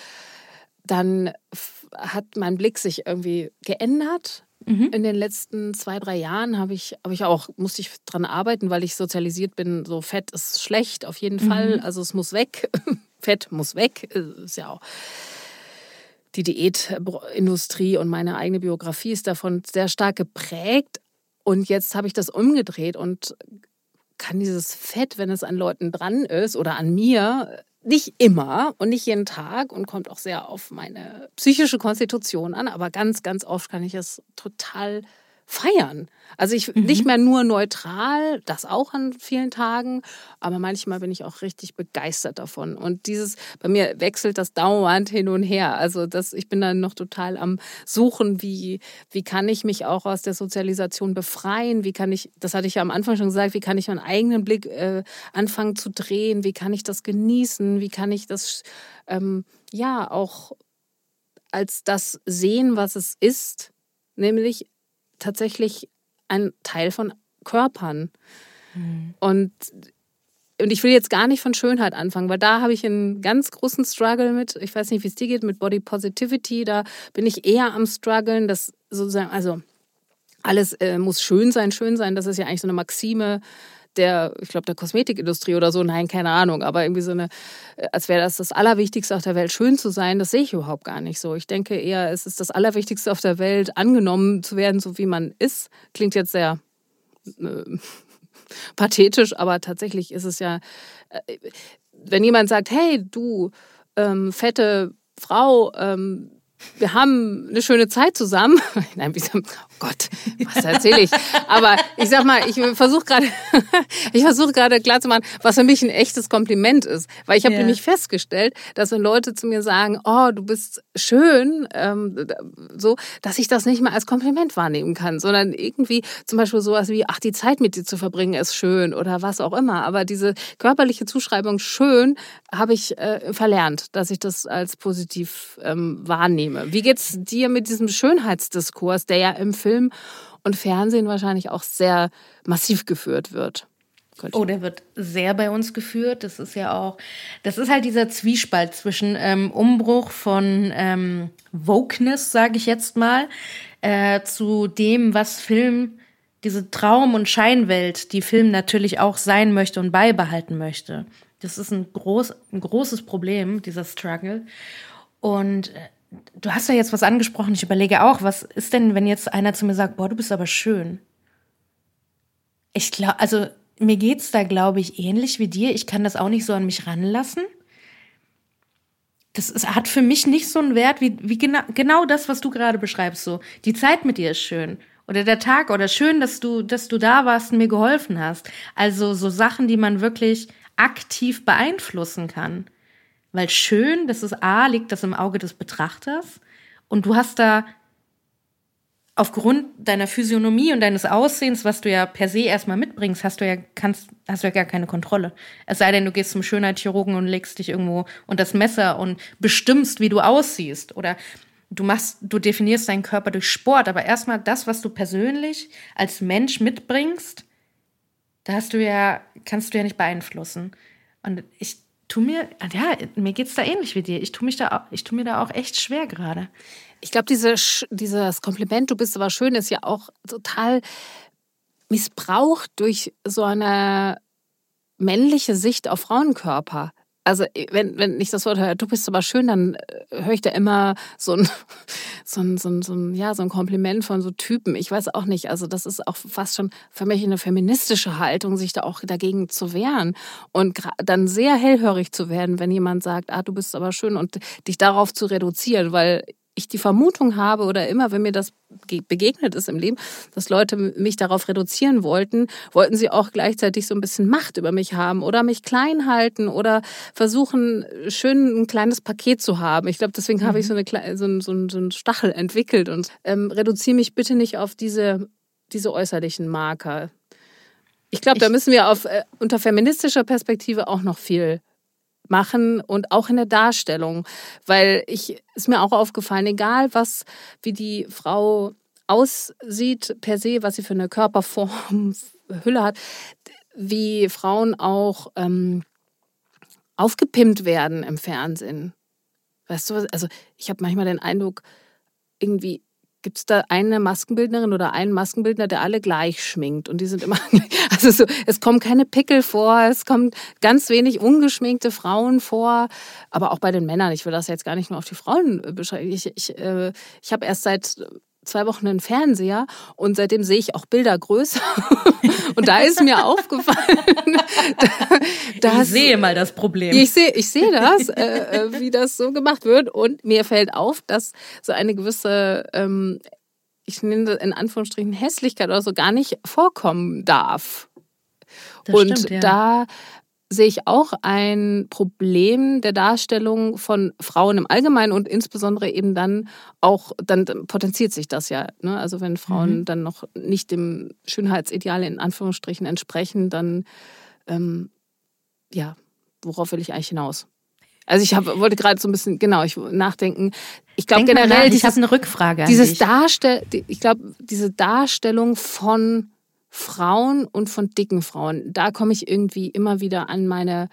dann hat mein Blick sich irgendwie geändert. Mhm. In den letzten zwei, drei Jahren habe ich, habe ich auch, musste ich dran arbeiten, weil ich sozialisiert bin, so Fett ist schlecht, auf jeden mhm. Fall, also es muss weg. Fett muss weg, ist ja auch die Diätindustrie und meine eigene Biografie ist davon sehr stark geprägt. Und jetzt habe ich das umgedreht und kann dieses Fett, wenn es an Leuten dran ist oder an mir, nicht immer und nicht jeden Tag und kommt auch sehr auf meine psychische Konstitution an, aber ganz, ganz oft kann ich es total feiern. Also ich mhm. nicht mehr nur neutral, das auch an vielen Tagen, aber manchmal bin ich auch richtig begeistert davon. Und dieses, bei mir wechselt das dauernd hin und her. Also das, ich bin dann noch total am Suchen, wie, wie kann ich mich auch aus der Sozialisation befreien? Wie kann ich, das hatte ich ja am Anfang schon gesagt, wie kann ich meinen eigenen Blick äh, anfangen zu drehen? Wie kann ich das genießen? Wie kann ich das ähm, ja auch als das sehen, was es ist? Nämlich tatsächlich ein Teil von Körpern. Mhm. Und, und ich will jetzt gar nicht von Schönheit anfangen, weil da habe ich einen ganz großen Struggle mit, ich weiß nicht, wie es dir geht, mit Body Positivity, da bin ich eher am struggeln, dass sozusagen, also alles äh, muss schön sein, schön sein, das ist ja eigentlich so eine Maxime der, ich glaube, der Kosmetikindustrie oder so, nein, keine Ahnung, aber irgendwie so eine, als wäre das das Allerwichtigste auf der Welt, schön zu sein, das sehe ich überhaupt gar nicht so. Ich denke eher, es ist das Allerwichtigste auf der Welt, angenommen zu werden, so wie man ist. Klingt jetzt sehr äh, pathetisch, aber tatsächlich ist es ja, äh, wenn jemand sagt, hey, du, ähm, fette Frau, ähm, wir haben eine schöne Zeit zusammen. Nein, oh Gott, was erzähle ich? Aber ich sag mal, ich versuche gerade, ich versuche gerade klarzumachen, was für mich ein echtes Kompliment ist. Weil ich habe yeah. nämlich festgestellt, dass wenn Leute zu mir sagen, oh, du bist schön, ähm, so, dass ich das nicht mehr als Kompliment wahrnehmen kann, sondern irgendwie zum Beispiel sowas wie, ach, die Zeit mit dir zu verbringen ist schön oder was auch immer. Aber diese körperliche Zuschreibung schön habe ich äh, verlernt, dass ich das als positiv ähm, wahrnehme. Wie geht's dir mit diesem Schönheitsdiskurs, der ja im Film und Fernsehen wahrscheinlich auch sehr massiv geführt wird? Oh, der wird sehr bei uns geführt. Das ist ja auch, das ist halt dieser Zwiespalt zwischen ähm, Umbruch von ähm, Wokeness, sage ich jetzt mal, äh, zu dem, was Film, diese Traum- und Scheinwelt, die Film natürlich auch sein möchte und beibehalten möchte. Das ist ein, groß, ein großes Problem, dieser Struggle. Und äh, du hast ja jetzt was angesprochen, ich überlege auch, was ist denn, wenn jetzt einer zu mir sagt, boah, du bist aber schön. Ich glaube, also mir geht's da, glaube ich, ähnlich wie dir. Ich kann das auch nicht so an mich ranlassen. Das ist, hat für mich nicht so einen Wert wie, wie genau, genau das, was du gerade beschreibst. So, die Zeit mit dir ist schön. Oder der Tag, oder schön, dass du, dass du da warst und mir geholfen hast. Also so Sachen, die man wirklich aktiv beeinflussen kann. Weil schön, das ist A, liegt das im Auge des Betrachters und du hast da aufgrund deiner Physiognomie und deines Aussehens, was du ja per se erstmal mitbringst, hast du ja kannst hast du ja gar keine Kontrolle. Es sei denn, du gehst zum Schönheitschirurgen und legst dich irgendwo unter das Messer und bestimmst, wie du aussiehst oder du machst, du definierst deinen Körper durch Sport, aber erstmal das, was du persönlich als Mensch mitbringst, da hast du ja kannst du ja nicht beeinflussen. Und ich Tu mir, ja, mir geht's da ähnlich wie dir. Ich tue mich da, ich tue mir da auch echt schwer gerade. Ich glaube, diese, dieses Kompliment, du bist aber schön, ist ja auch total missbraucht durch so eine männliche Sicht auf Frauenkörper. Also wenn, wenn ich das Wort höre, du bist aber schön, dann höre ich da immer so ein, so ein, so ein, so ein, ja, so ein Kompliment von so Typen. Ich weiß auch nicht, also das ist auch fast schon für mich eine feministische Haltung, sich da auch dagegen zu wehren und dann sehr hellhörig zu werden, wenn jemand sagt, ah, du bist aber schön und dich darauf zu reduzieren, weil ich die Vermutung habe oder immer, wenn mir das begegnet ist im Leben, dass Leute mich darauf reduzieren wollten, wollten sie auch gleichzeitig so ein bisschen Macht über mich haben oder mich klein halten oder versuchen, schön ein kleines Paket zu haben. Ich glaube, deswegen mhm. habe ich so, eine, so, einen, so einen Stachel entwickelt und ähm, reduziere mich bitte nicht auf diese, diese äußerlichen Marker. Ich glaube, da müssen wir auf, äh, unter feministischer Perspektive auch noch viel machen und auch in der Darstellung, weil ich ist mir auch aufgefallen, egal was, wie die Frau aussieht per se, was sie für eine Körperform, Hülle hat, wie Frauen auch ähm, aufgepimpt werden im Fernsehen. Weißt du, also ich habe manchmal den Eindruck, irgendwie gibt es da eine Maskenbildnerin oder einen Maskenbildner, der alle gleich schminkt und die sind immer, also so, es kommen keine Pickel vor, es kommen ganz wenig ungeschminkte Frauen vor, aber auch bei den Männern, ich will das jetzt gar nicht nur auf die Frauen beschränken, ich, ich, äh, ich habe erst seit zwei Wochen einen Fernseher und seitdem sehe ich auch Bilder größer und da ist mir aufgefallen, dass, ich sehe mal das Problem. Ich sehe, ich sehe das, äh, wie das so gemacht wird und mir fällt auf, dass so eine gewisse, ähm, ich nenne das in Anführungsstrichen Hässlichkeit oder so gar nicht vorkommen darf. Das und stimmt, ja. Da sehe ich auch ein Problem der Darstellung von Frauen im Allgemeinen und insbesondere eben dann auch, dann potenziert sich das ja. Ne? Also wenn Frauen mhm. dann noch nicht dem Schönheitsideal in Anführungsstrichen entsprechen, dann, ähm, ja, worauf will ich eigentlich hinaus? Also ich hab, wollte gerade so ein bisschen, genau, ich nachdenken. Ich glaube generell, nach, ich habe eine Rückfrage an dieses dich. Darstell, ich glaube, diese Darstellung von Frauen und von dicken Frauen, da komme ich irgendwie immer wieder an meine,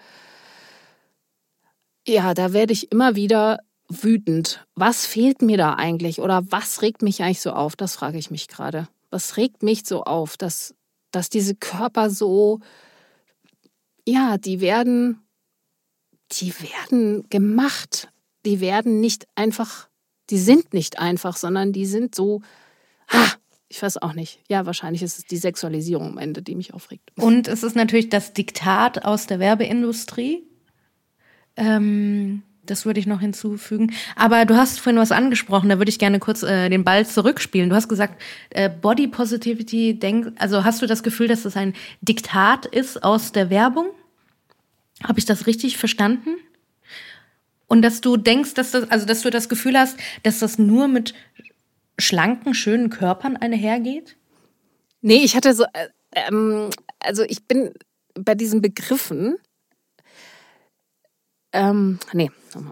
ja, da werde ich immer wieder wütend. Was fehlt mir da eigentlich oder was regt mich eigentlich so auf? Das frage ich mich gerade. Was regt mich so auf, dass, dass diese Körper so, ja, die werden, die werden gemacht. Die werden nicht einfach, die sind nicht einfach, sondern die sind so, ah, ich weiß auch nicht. Ja, wahrscheinlich ist es die Sexualisierung am Ende, die mich aufregt. Und es ist natürlich das Diktat aus der Werbeindustrie. Ähm, das würde ich noch hinzufügen. Aber du hast vorhin was angesprochen, da würde ich gerne kurz äh, den Ball zurückspielen. Du hast gesagt, äh, Body Positivity, denk, also hast du das Gefühl, dass das ein Diktat ist aus der Werbung? Habe ich das richtig verstanden? Und dass du denkst, dass das, also dass du das Gefühl hast, dass das nur mit schlanken, schönen Körpern einhergeht? Nee, ich hatte so, äh, ähm, also ich bin bei diesen Begriffen, ähm, nee, nochmal.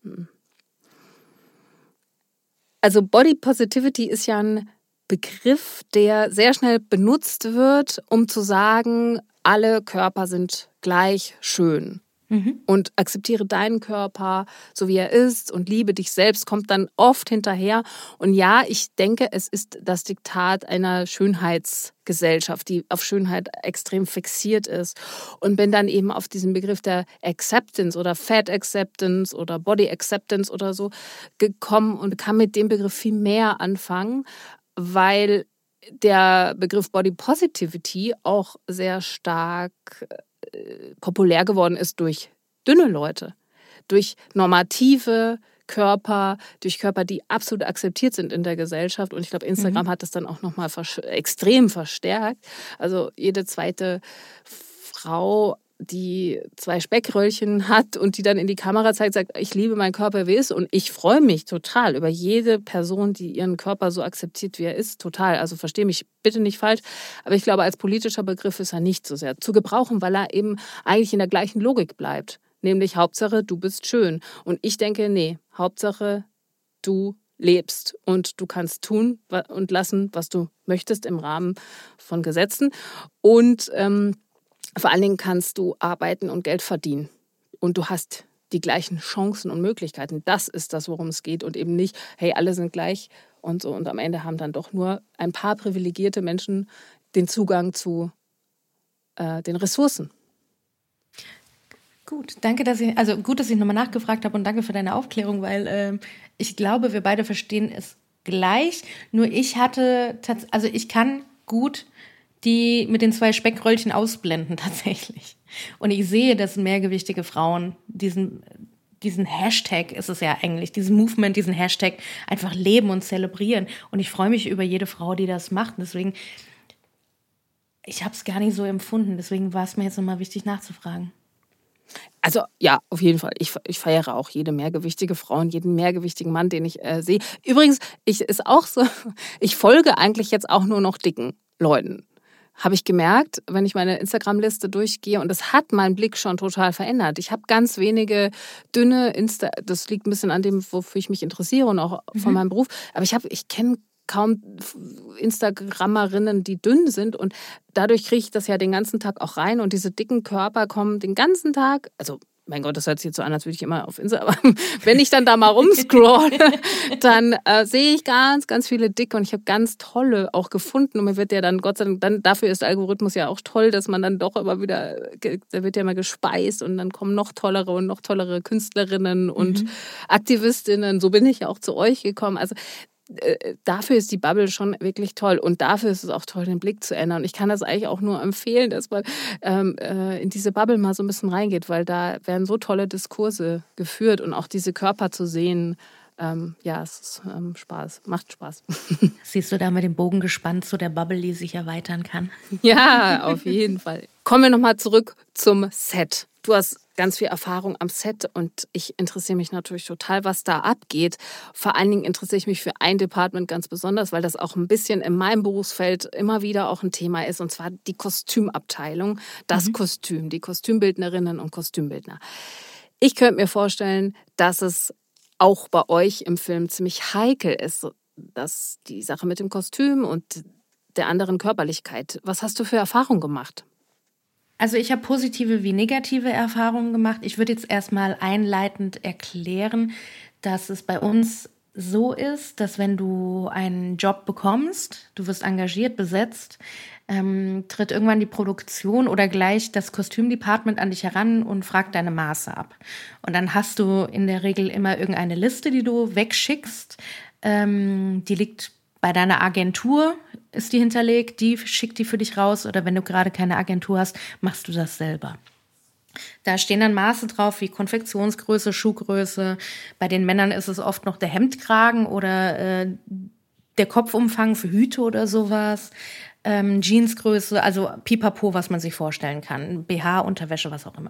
Also Body Positivity ist ja ein Begriff, der sehr schnell benutzt wird, um zu sagen, alle Körper sind gleich schön. Und akzeptiere deinen Körper, so wie er ist und liebe dich selbst, kommt dann oft hinterher. Und ja, ich denke, es ist das Diktat einer Schönheitsgesellschaft, die auf Schönheit extrem fixiert ist. Und bin dann eben auf diesen Begriff der Acceptance oder Fat Acceptance oder Body Acceptance oder so gekommen und kann mit dem Begriff viel mehr anfangen, weil der Begriff Body Positivity auch sehr stark populär geworden ist durch dünne Leute, durch normative Körper, durch Körper, die absolut akzeptiert sind in der Gesellschaft. Und ich glaube, Instagram mhm. hat das dann auch nochmal vers- extrem verstärkt. Also jede zweite Frau, die zwei Speckröllchen hat und die dann in die Kamera zeigt, sagt, ich liebe meinen Körper, wie er ist. Und ich freue mich total über jede Person, die ihren Körper so akzeptiert, wie er ist. Total. Also verstehe mich bitte nicht falsch. Aber ich glaube, als politischer Begriff ist er nicht so sehr zu gebrauchen, weil er eben eigentlich in der gleichen Logik bleibt. Nämlich Hauptsache, du bist schön. Und ich denke, nee, Hauptsache, du lebst und du kannst tun und lassen, was du möchtest im Rahmen von Gesetzen. Und ähm, vor allen Dingen kannst du arbeiten und Geld verdienen. Und du hast die gleichen Chancen und Möglichkeiten. Das ist das, worum es geht. Und eben nicht, hey, alle sind gleich und so. Und am Ende haben dann doch nur ein paar privilegierte Menschen den Zugang zu äh, den Ressourcen. gut. Danke, dass ich, also gut, dass ich nochmal nachgefragt habe und danke für deine Aufklärung, weil äh, ich glaube, wir beide verstehen es gleich. Nur ich hatte, tats- also ich kann gut die mit den zwei Speckröllchen ausblenden tatsächlich. Und ich sehe, dass mehrgewichtige Frauen diesen, diesen Hashtag, ist es ja eigentlich, diesen Movement, diesen Hashtag einfach leben und zelebrieren. Und ich freue mich über jede Frau, die das macht. Deswegen, ich habe es gar nicht so empfunden. Deswegen war es mir jetzt nochmal wichtig nachzufragen. Also ja, auf jeden Fall. Ich, ich feiere auch jede mehrgewichtige Frau und jeden mehrgewichtigen Mann, den ich äh, sehe. Übrigens, ich ist auch so, ich folge eigentlich jetzt auch nur noch dicken Leuten. Habe ich gemerkt, wenn ich meine Instagram-Liste durchgehe. Und das hat meinen Blick schon total verändert. Ich habe ganz wenige dünne Insta... Das liegt ein bisschen an dem, wofür ich mich interessiere und auch mhm. von meinem Beruf. Aber ich, hab, ich kenne kaum Instagrammerinnen, die dünn sind. Und dadurch kriege ich das ja den ganzen Tag auch rein. Und diese dicken Körper kommen den ganzen Tag... Also mein Gott, das hört sich jetzt so an, als würde ich immer auf Insta, aber wenn ich dann da mal rumscrolle, dann äh, sehe ich ganz, ganz viele dicke und ich habe ganz tolle auch gefunden und mir wird ja dann, Gott sei Dank, dann, dafür ist der Algorithmus ja auch toll, dass man dann doch immer wieder, da wird ja immer gespeist und dann kommen noch tollere und noch tollere Künstlerinnen und mhm. Aktivistinnen, so bin ich ja auch zu euch gekommen, also dafür ist die Bubble schon wirklich toll und dafür ist es auch toll, den Blick zu ändern. Und ich kann das eigentlich auch nur empfehlen, dass man ähm, äh, in diese Bubble mal so ein bisschen reingeht, weil da werden so tolle Diskurse geführt und auch diese Körper zu sehen, ähm, ja, es ist ähm, Spaß, macht Spaß. Siehst du da mit dem Bogen gespannt zu der Bubble, die sich erweitern kann? Ja, auf jeden Fall. Kommen wir nochmal zurück zum Set. Du hast ganz viel Erfahrung am Set und ich interessiere mich natürlich total, was da abgeht. Vor allen Dingen interessiere ich mich für ein Department ganz besonders, weil das auch ein bisschen in meinem Berufsfeld immer wieder auch ein Thema ist, und zwar die Kostümabteilung, das mhm. Kostüm, die Kostümbildnerinnen und Kostümbildner. Ich könnte mir vorstellen, dass es auch bei euch im Film ziemlich heikel ist, dass die Sache mit dem Kostüm und der anderen Körperlichkeit. Was hast du für Erfahrungen gemacht? Also ich habe positive wie negative Erfahrungen gemacht. Ich würde jetzt erstmal einleitend erklären, dass es bei uns so ist, dass wenn du einen Job bekommst, du wirst engagiert, besetzt, ähm, tritt irgendwann die Produktion oder gleich das Kostümdepartment an dich heran und fragt deine Maße ab. Und dann hast du in der Regel immer irgendeine Liste, die du wegschickst. Ähm, die liegt bei deiner Agentur, ist die hinterlegt, die schickt die für dich raus, oder wenn du gerade keine Agentur hast, machst du das selber. Da stehen dann Maße drauf wie Konfektionsgröße, Schuhgröße. Bei den Männern ist es oft noch der Hemdkragen oder äh, der Kopfumfang für Hüte oder sowas. Ähm, Jeansgröße, also Pipapo, was man sich vorstellen kann. B H, Unterwäsche, was auch immer.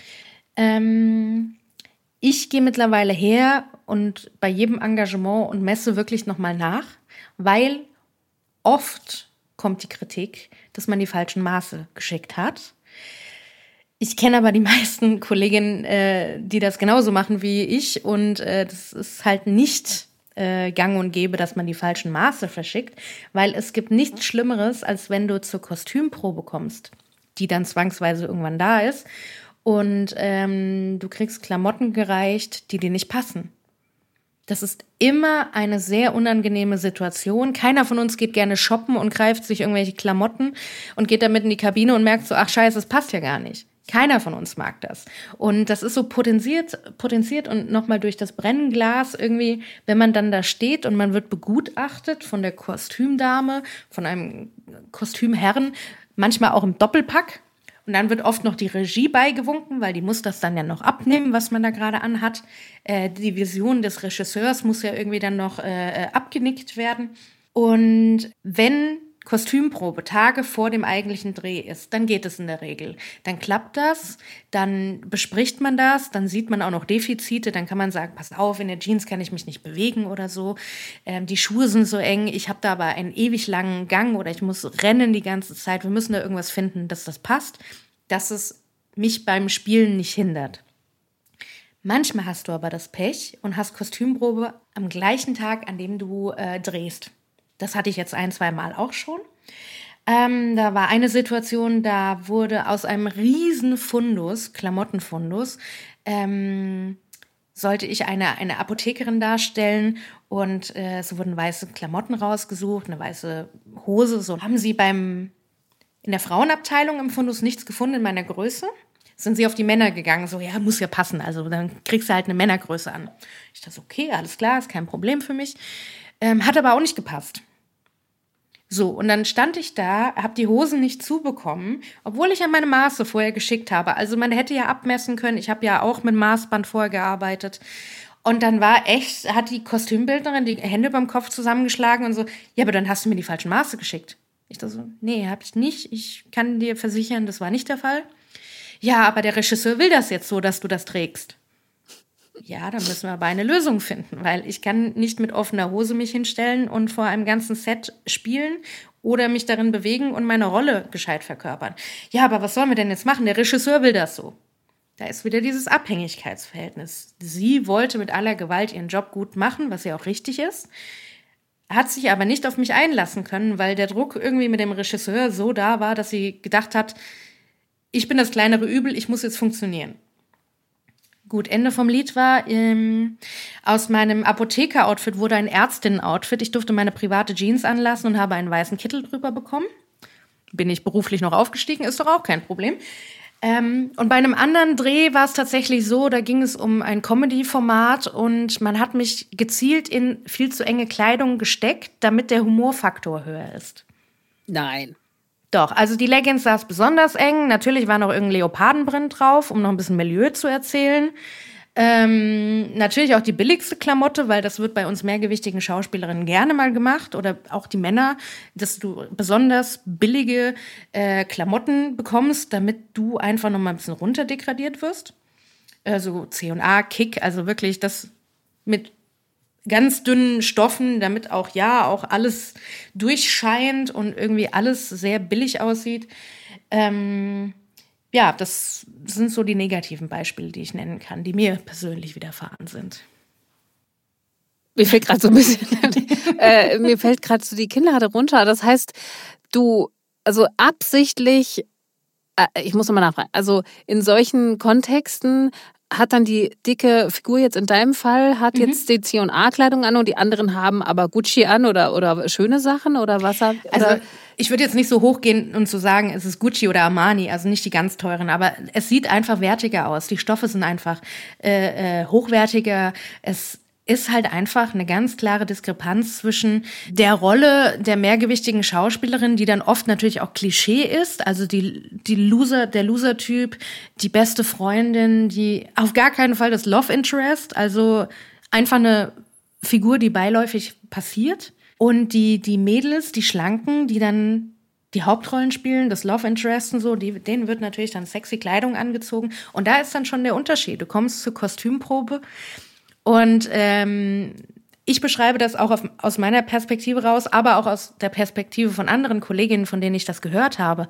Ähm, ich gehe mittlerweile her und bei jedem Engagement und messe wirklich nochmal nach, weil oft kommt die Kritik, dass man die falschen Maße geschickt hat. Ich kenne aber die meisten Kolleginnen, äh, die das genauso machen wie ich, und äh, das ist halt nicht äh, gang und gäbe, dass man die falschen Maße verschickt, weil es gibt nichts Schlimmeres, als wenn du zur Kostümprobe kommst, die dann zwangsweise irgendwann da ist, und ähm, du kriegst Klamotten gereicht, die dir nicht passen. Das ist immer eine sehr unangenehme Situation. Keiner von uns geht gerne shoppen und greift sich irgendwelche Klamotten und geht damit in die Kabine und merkt so, ach scheiße, das passt ja gar nicht. Keiner von uns mag das. Und das ist so potenziert, potenziert und nochmal durch das Brennglas irgendwie, wenn man dann da steht und man wird begutachtet von der Kostümdame, von einem Kostümherren, manchmal auch im Doppelpack. Und dann wird oft noch die Regie beigewunken, weil die muss das dann ja noch abnehmen, was man da gerade anhat. Äh, die Vision des Regisseurs muss ja irgendwie dann noch äh, abgenickt werden. Und wenn Kostümprobe Tage vor dem eigentlichen Dreh ist, dann geht es in der Regel. Dann klappt das, dann bespricht man das, dann sieht man auch noch Defizite, dann kann man sagen, pass auf, in der Jeans kann ich mich nicht bewegen oder so. Ähm, die Schuhe sind so eng, ich habe da aber einen ewig langen Gang oder ich muss rennen die ganze Zeit. Wir müssen da irgendwas finden, dass das passt, dass es mich beim Spielen nicht hindert. Manchmal hast du aber das Pech und hast Kostümprobe am gleichen Tag, an dem du äh, drehst. Das hatte ich jetzt ein, zwei Mal auch schon. Ähm, da war eine Situation, da wurde aus einem riesen Fundus, Klamottenfundus, ähm, sollte ich eine, eine Apothekerin darstellen, und äh, es wurden weiße Klamotten rausgesucht, eine weiße Hose. So haben sie beim in der Frauenabteilung im Fundus nichts gefunden in meiner Größe, sind sie auf die Männer gegangen, so, ja, muss ja passen, also dann kriegst du halt eine Männergröße an. Ich dachte, okay, alles klar, ist kein Problem für mich. Ähm, hat aber auch nicht gepasst. So, und dann stand ich da, habe die Hosen nicht zubekommen, obwohl ich ja meine Maße vorher geschickt habe. Also man hätte ja abmessen können, ich habe ja auch mit Maßband vorher gearbeitet. Und dann war echt, hat die Kostümbildnerin die Hände beim Kopf zusammengeschlagen und so, ja, aber dann hast du mir die falschen Maße geschickt. Ich dachte so, nee, hab ich nicht. Ich kann dir versichern, das war nicht der Fall. Ja, aber der Regisseur will das jetzt so, dass du das trägst. Ja, dann müssen wir aber eine Lösung finden, weil ich kann nicht mit offener Hose mich hinstellen und vor einem ganzen Set spielen oder mich darin bewegen und meine Rolle gescheit verkörpern. Ja, aber was sollen wir denn jetzt machen? Der Regisseur will das so. Da ist wieder dieses Abhängigkeitsverhältnis. Sie wollte mit aller Gewalt ihren Job gut machen, was ja auch richtig ist, hat sich aber nicht auf mich einlassen können, weil der Druck irgendwie mit dem Regisseur so da war, dass sie gedacht hat, ich bin das kleinere Übel, ich muss jetzt funktionieren. Gut, Ende vom Lied war, ähm, aus meinem Apotheker-Outfit wurde ein Ärztinnen-Outfit. Ich durfte meine private Jeans anlassen und habe einen weißen Kittel drüber bekommen. Bin ich beruflich noch aufgestiegen, ist doch auch kein Problem. Ähm, und bei einem anderen Dreh war es tatsächlich so, da ging es um ein Comedy-Format und man hat mich gezielt in viel zu enge Kleidung gesteckt, damit der Humorfaktor höher ist. Nein. Doch, also die Leggings saß besonders eng. Natürlich war noch irgendein Leopardenprint drauf, um noch ein bisschen Milieu zu erzählen. Ähm, natürlich auch die billigste Klamotte, weil das wird bei uns mehrgewichtigen Schauspielerinnen gerne mal gemacht. Oder auch die Männer, dass du besonders billige äh, Klamotten bekommst, damit du einfach noch mal ein bisschen runterdegradiert wirst. Also C und A, Kick, also wirklich das mit ganz dünnen Stoffen, damit auch, ja, auch alles durchscheint und irgendwie alles sehr billig aussieht. Ähm, ja, das sind so die negativen Beispiele, die ich nennen kann, die mir persönlich widerfahren sind. Mir fällt gerade so ein bisschen, äh, mir fällt gerade so die Kinnlade runter. Das heißt, du, also absichtlich, äh, ich muss nochmal nachfragen, also in solchen Kontexten hat dann die dicke Figur jetzt in deinem Fall, hat mhm. jetzt die C und A-Kleidung an und die anderen haben aber Gucci an oder, oder schöne Sachen oder was? Oder? Also ich würde jetzt nicht so hochgehen und zu sagen, es ist Gucci oder Armani, also nicht die ganz teuren, aber es sieht einfach wertiger aus. Die Stoffe sind einfach äh, äh, hochwertiger. Es ist halt einfach eine ganz klare Diskrepanz zwischen der Rolle der mehrgewichtigen Schauspielerin, die dann oft natürlich auch Klischee ist, also die, die Loser, der Loser-Typ, die beste Freundin, die auf gar keinen Fall das Love Interest, also einfach eine Figur, die beiläufig passiert. Und die, die Mädels, die Schlanken, die dann die Hauptrollen spielen, das Love Interest und so, die, denen wird natürlich dann sexy Kleidung angezogen. Und da ist dann schon der Unterschied. Du kommst zur Kostümprobe und ähm, ich beschreibe das auch auf, aus meiner Perspektive raus, aber auch aus der Perspektive von anderen Kolleginnen, von denen ich das gehört habe.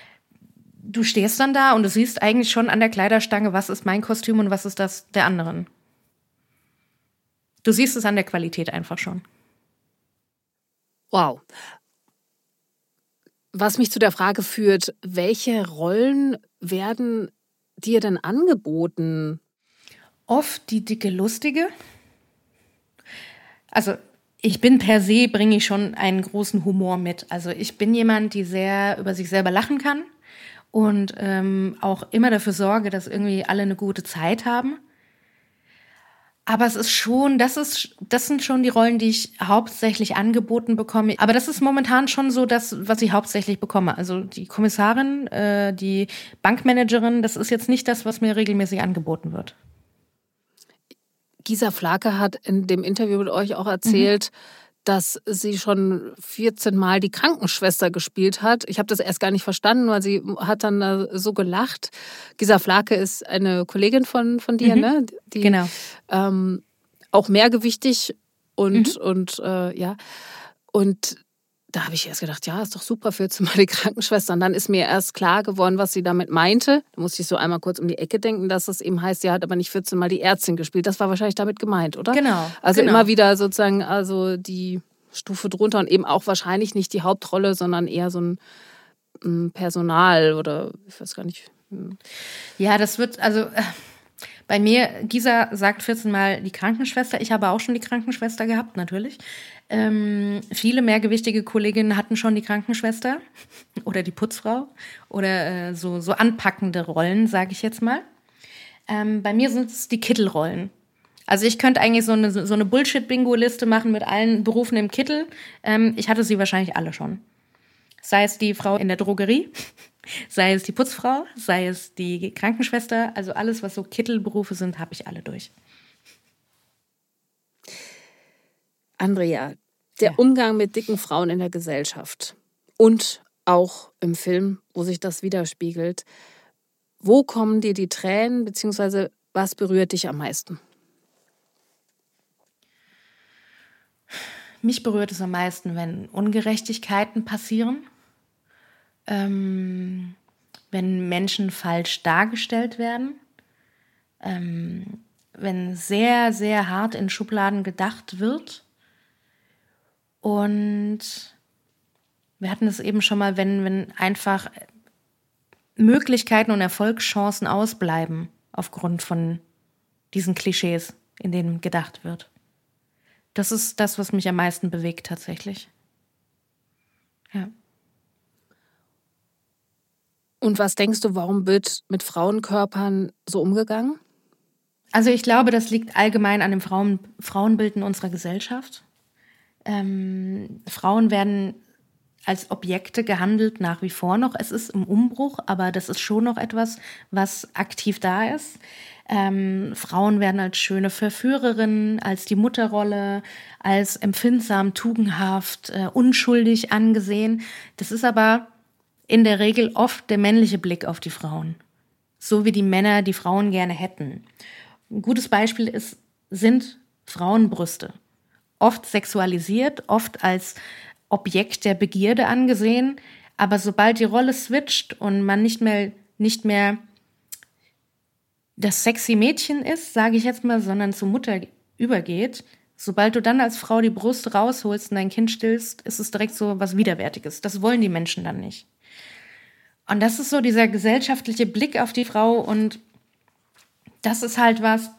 Du stehst dann da und du siehst eigentlich schon an der Kleiderstange, was ist mein Kostüm und was ist das der anderen. Du siehst es an der Qualität einfach schon. Wow. Was mich zu der Frage führt, welche Rollen werden dir denn angeboten? Oft die dicke Lustige. Also ich bin per se, bringe ich schon einen großen Humor mit. Also ich bin jemand, die sehr über sich selber lachen kann und ähm, auch immer dafür sorge, dass irgendwie alle eine gute Zeit haben. Aber es ist schon, das ist, das sind schon die Rollen, die ich hauptsächlich angeboten bekomme. Aber das ist momentan schon so das, was ich hauptsächlich bekomme. Also die Kommissarin, äh, die Bankmanagerin, das ist jetzt nicht das, was mir regelmäßig angeboten wird. Gisa Flake hat in dem Interview mit euch auch erzählt, mhm. dass sie schon vierzehn Mal die Krankenschwester gespielt hat. Ich habe das erst gar nicht verstanden, weil sie hat dann so gelacht. Gisa Flake ist eine Kollegin von, von dir, mhm. ne? Die, genau. Ähm, auch mehrgewichtig und, mhm. und äh, ja. Und da habe ich erst gedacht, ja, ist doch super, vierzehn Mal die Krankenschwester. Und dann ist mir erst klar geworden, was sie damit meinte. Da musste ich so einmal kurz um die Ecke denken, dass es eben heißt, sie hat aber nicht vierzehn Mal die Ärztin gespielt. Das war wahrscheinlich damit gemeint, oder? Genau. Also genau. immer wieder sozusagen also die Stufe drunter und eben auch wahrscheinlich nicht die Hauptrolle, sondern eher so ein, ein Personal oder ich weiß gar nicht. Ja, das wird, also äh, bei mir, Gisa sagt vierzehn Mal die Krankenschwester. Ich habe auch schon die Krankenschwester gehabt, natürlich. Ähm, viele mehrgewichtige Kolleginnen hatten schon die Krankenschwester oder die Putzfrau oder äh, so, so anpackende Rollen, sage ich jetzt mal. Ähm, bei mir sind es die Kittelrollen. Also ich könnte eigentlich so eine, so eine Bullshit-Bingo-Liste machen mit allen Berufen im Kittel. Ähm, ich hatte sie wahrscheinlich alle schon. Sei es die Frau in der Drogerie, sei es die Putzfrau, sei es die Krankenschwester. Also alles, was so Kittelberufe sind, habe ich alle durch. Andrea, der Ja. Umgang mit dicken Frauen in der Gesellschaft und auch im Film, wo sich das widerspiegelt. Wo kommen dir die Tränen, beziehungsweise was berührt dich am meisten? Mich berührt es am meisten, wenn Ungerechtigkeiten passieren, ähm, wenn Menschen falsch dargestellt werden, ähm, wenn sehr, sehr hart in Schubladen gedacht wird. Und wir hatten es eben schon mal, wenn, wenn einfach Möglichkeiten und Erfolgschancen ausbleiben aufgrund von diesen Klischees, in denen gedacht wird. Das ist das, was mich am meisten bewegt tatsächlich. Ja. Und was denkst du, warum wird mit Frauenkörpern so umgegangen? Also ich glaube, das liegt allgemein an dem Frauen, Frauenbild in unserer Gesellschaft. Ähm, Frauen werden als Objekte gehandelt nach wie vor noch. Es ist im Umbruch, aber das ist schon noch etwas, was aktiv da ist. Ähm, Frauen werden als schöne Verführerinnen, als die Mutterrolle, als empfindsam, tugendhaft, äh, unschuldig angesehen. Das ist aber in der Regel oft der männliche Blick auf die Frauen. So wie die Männer die Frauen gerne hätten. Ein gutes Beispiel ist, sind Frauenbrüste. Oft sexualisiert, oft als Objekt der Begierde angesehen. Aber sobald die Rolle switcht und man nicht mehr, nicht mehr das sexy Mädchen ist, sage ich jetzt mal, sondern zur Mutter übergeht, sobald du dann als Frau die Brust rausholst und dein Kind stillst, ist es direkt so was Widerwärtiges. Das wollen die Menschen dann nicht. Und das ist so dieser gesellschaftliche Blick auf die Frau und das ist halt was,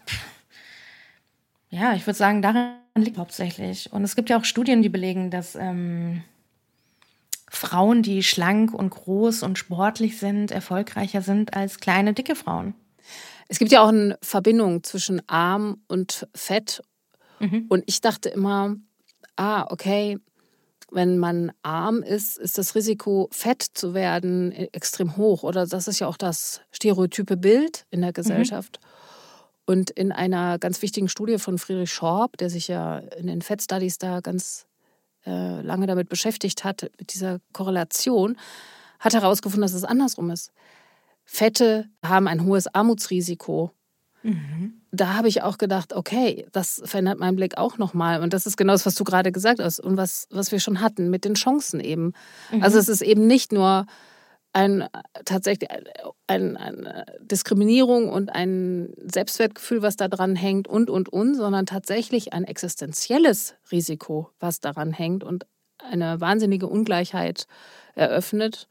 ja, ich würde sagen, daran liegt hauptsächlich. Und es gibt ja auch Studien, die belegen, dass ähm, Frauen, die schlank und groß und sportlich sind, erfolgreicher sind als kleine, dicke Frauen. Es gibt ja auch eine Verbindung zwischen Arm und Fett. Mhm. Und ich dachte immer, ah, okay, wenn man arm ist, ist das Risiko, fett zu werden, extrem hoch. Oder das ist ja auch das stereotype Bild in der Gesellschaft. Mhm. Und in einer ganz wichtigen Studie von Friedrich Schorb, der sich ja in den Fat Studies da ganz äh, lange damit beschäftigt hat, mit dieser Korrelation, hat herausgefunden, dass es andersrum ist. Fette haben ein hohes Armutsrisiko. Mhm. Da habe ich auch gedacht, okay, das verändert meinen Blick auch nochmal. Und das ist genau das, was du gerade gesagt hast und was, was wir schon hatten mit den Chancen eben. Mhm. Also es ist eben nicht nur ein, tatsächlich ein, eine Diskriminierung und ein Selbstwertgefühl, was da dran hängt und, und, und, sondern tatsächlich ein existenzielles Risiko, was daran hängt und eine wahnsinnige Ungleichheit eröffnet.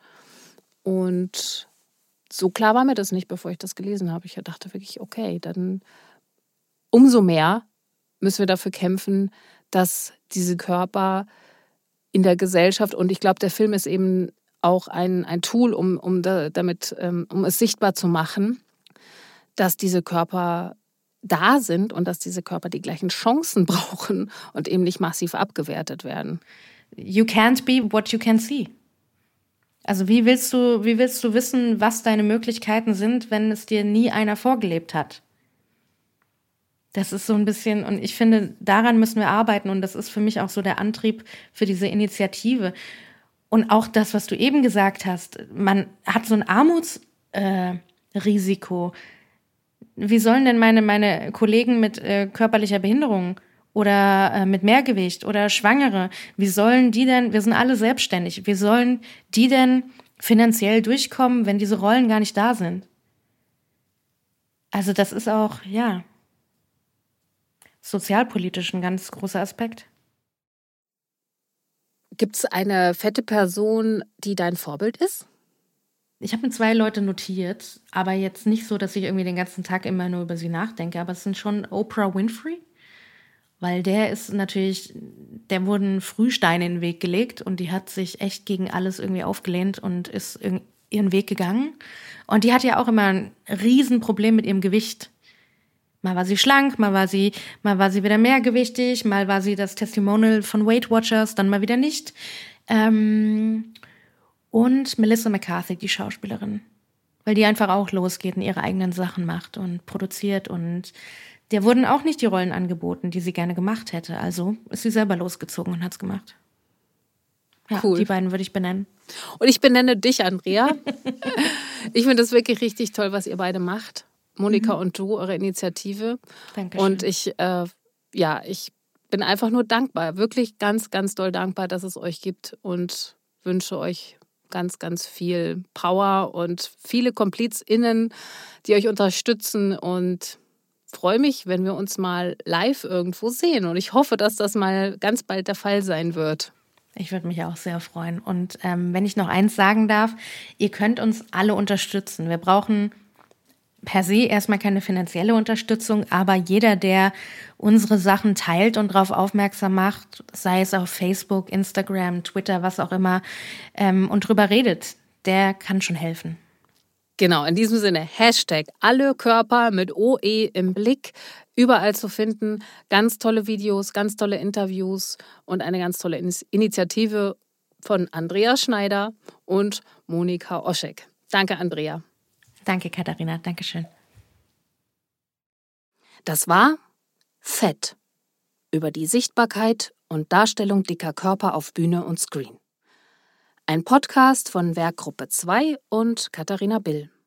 Und so klar war mir das nicht, bevor ich das gelesen habe. Ich dachte wirklich, okay, dann umso mehr müssen wir dafür kämpfen, dass diese Körper in der Gesellschaft, und ich glaube, der Film ist eben auch ein, ein Tool, um, um, da, damit, um es sichtbar zu machen, dass diese Körper da sind und dass diese Körper die gleichen Chancen brauchen und eben nicht massiv abgewertet werden. You can't be what you can see. Also wie willst du, wie willst du wissen, was deine Möglichkeiten sind, wenn es dir nie einer vorgelebt hat? Das ist so ein bisschen, und ich finde, daran müssen wir arbeiten und das ist für mich auch so der Antrieb für diese Initiative. Und auch das, was du eben gesagt hast, man hat so ein Armutsrisiko. Äh, Wie sollen denn meine, meine Kollegen mit äh, körperlicher Behinderung oder äh, mit Mehrgewicht oder Schwangere, wie sollen die denn, wir sind alle selbstständig, wie sollen die denn finanziell durchkommen, wenn diese Rollen gar nicht da sind? Also das ist auch, ja, sozialpolitisch ein ganz großer Aspekt. Gibt es eine fette Person, die dein Vorbild ist? Ich habe mir zwei Leute notiert, aber jetzt nicht so, dass ich irgendwie den ganzen Tag immer nur über sie nachdenke, aber es sind schon Oprah Winfrey Weil der ist natürlich, der wurden Frühsteine in den Weg gelegt und die hat sich echt gegen alles irgendwie aufgelehnt und ist ihren Weg gegangen. Und die hat ja auch immer ein Riesenproblem mit ihrem Gewicht. Mal war sie schlank, mal war sie, mal war sie wieder mehrgewichtig, mal war sie das Testimonial von Weight Watchers, dann mal wieder nicht. Ähm, und Melissa McCarthy, die Schauspielerin. Weil die einfach auch losgeht und ihre eigenen Sachen macht und produziert und der wurden auch nicht die Rollen angeboten, die sie gerne gemacht hätte. Also ist sie selber losgezogen und hat's gemacht. Ja, cool. Die beiden würde ich benennen. Und ich benenne dich, Andrea. Ich finde das wirklich richtig toll, was ihr beide macht. Monika mhm. und du, eure Initiative. Dankeschön. Und ich, äh, ja, ich bin einfach nur dankbar, wirklich ganz, ganz doll dankbar, dass es euch gibt und wünsche euch ganz, ganz viel Power und viele KomplizInnen, die euch unterstützen und freue mich, wenn wir uns mal live irgendwo sehen. Und ich hoffe, dass das mal ganz bald der Fall sein wird. Ich würde mich auch sehr freuen. Und ähm, wenn ich noch eins sagen darf, ihr könnt uns alle unterstützen. Wir brauchen per se erstmal keine finanzielle Unterstützung, aber jeder, der unsere Sachen teilt und darauf aufmerksam macht, sei es auf Facebook, Instagram, Twitter, was auch immer, ähm, und drüber redet, der kann schon helfen. Genau, in diesem Sinne, Hashtag alle Körper mit O E im Blick, überall zu finden. Ganz tolle Videos, ganz tolle Interviews und eine ganz tolle Initiative von Andrea Schneider und Monika Oschek. Danke, Andrea. Danke, Katharina. Dankeschön. Das war Fett. Über die Sichtbarkeit und Darstellung dicker Körper auf Bühne und Screen. Ein Podcast von Werkgruppe zwei und Katharina Bill.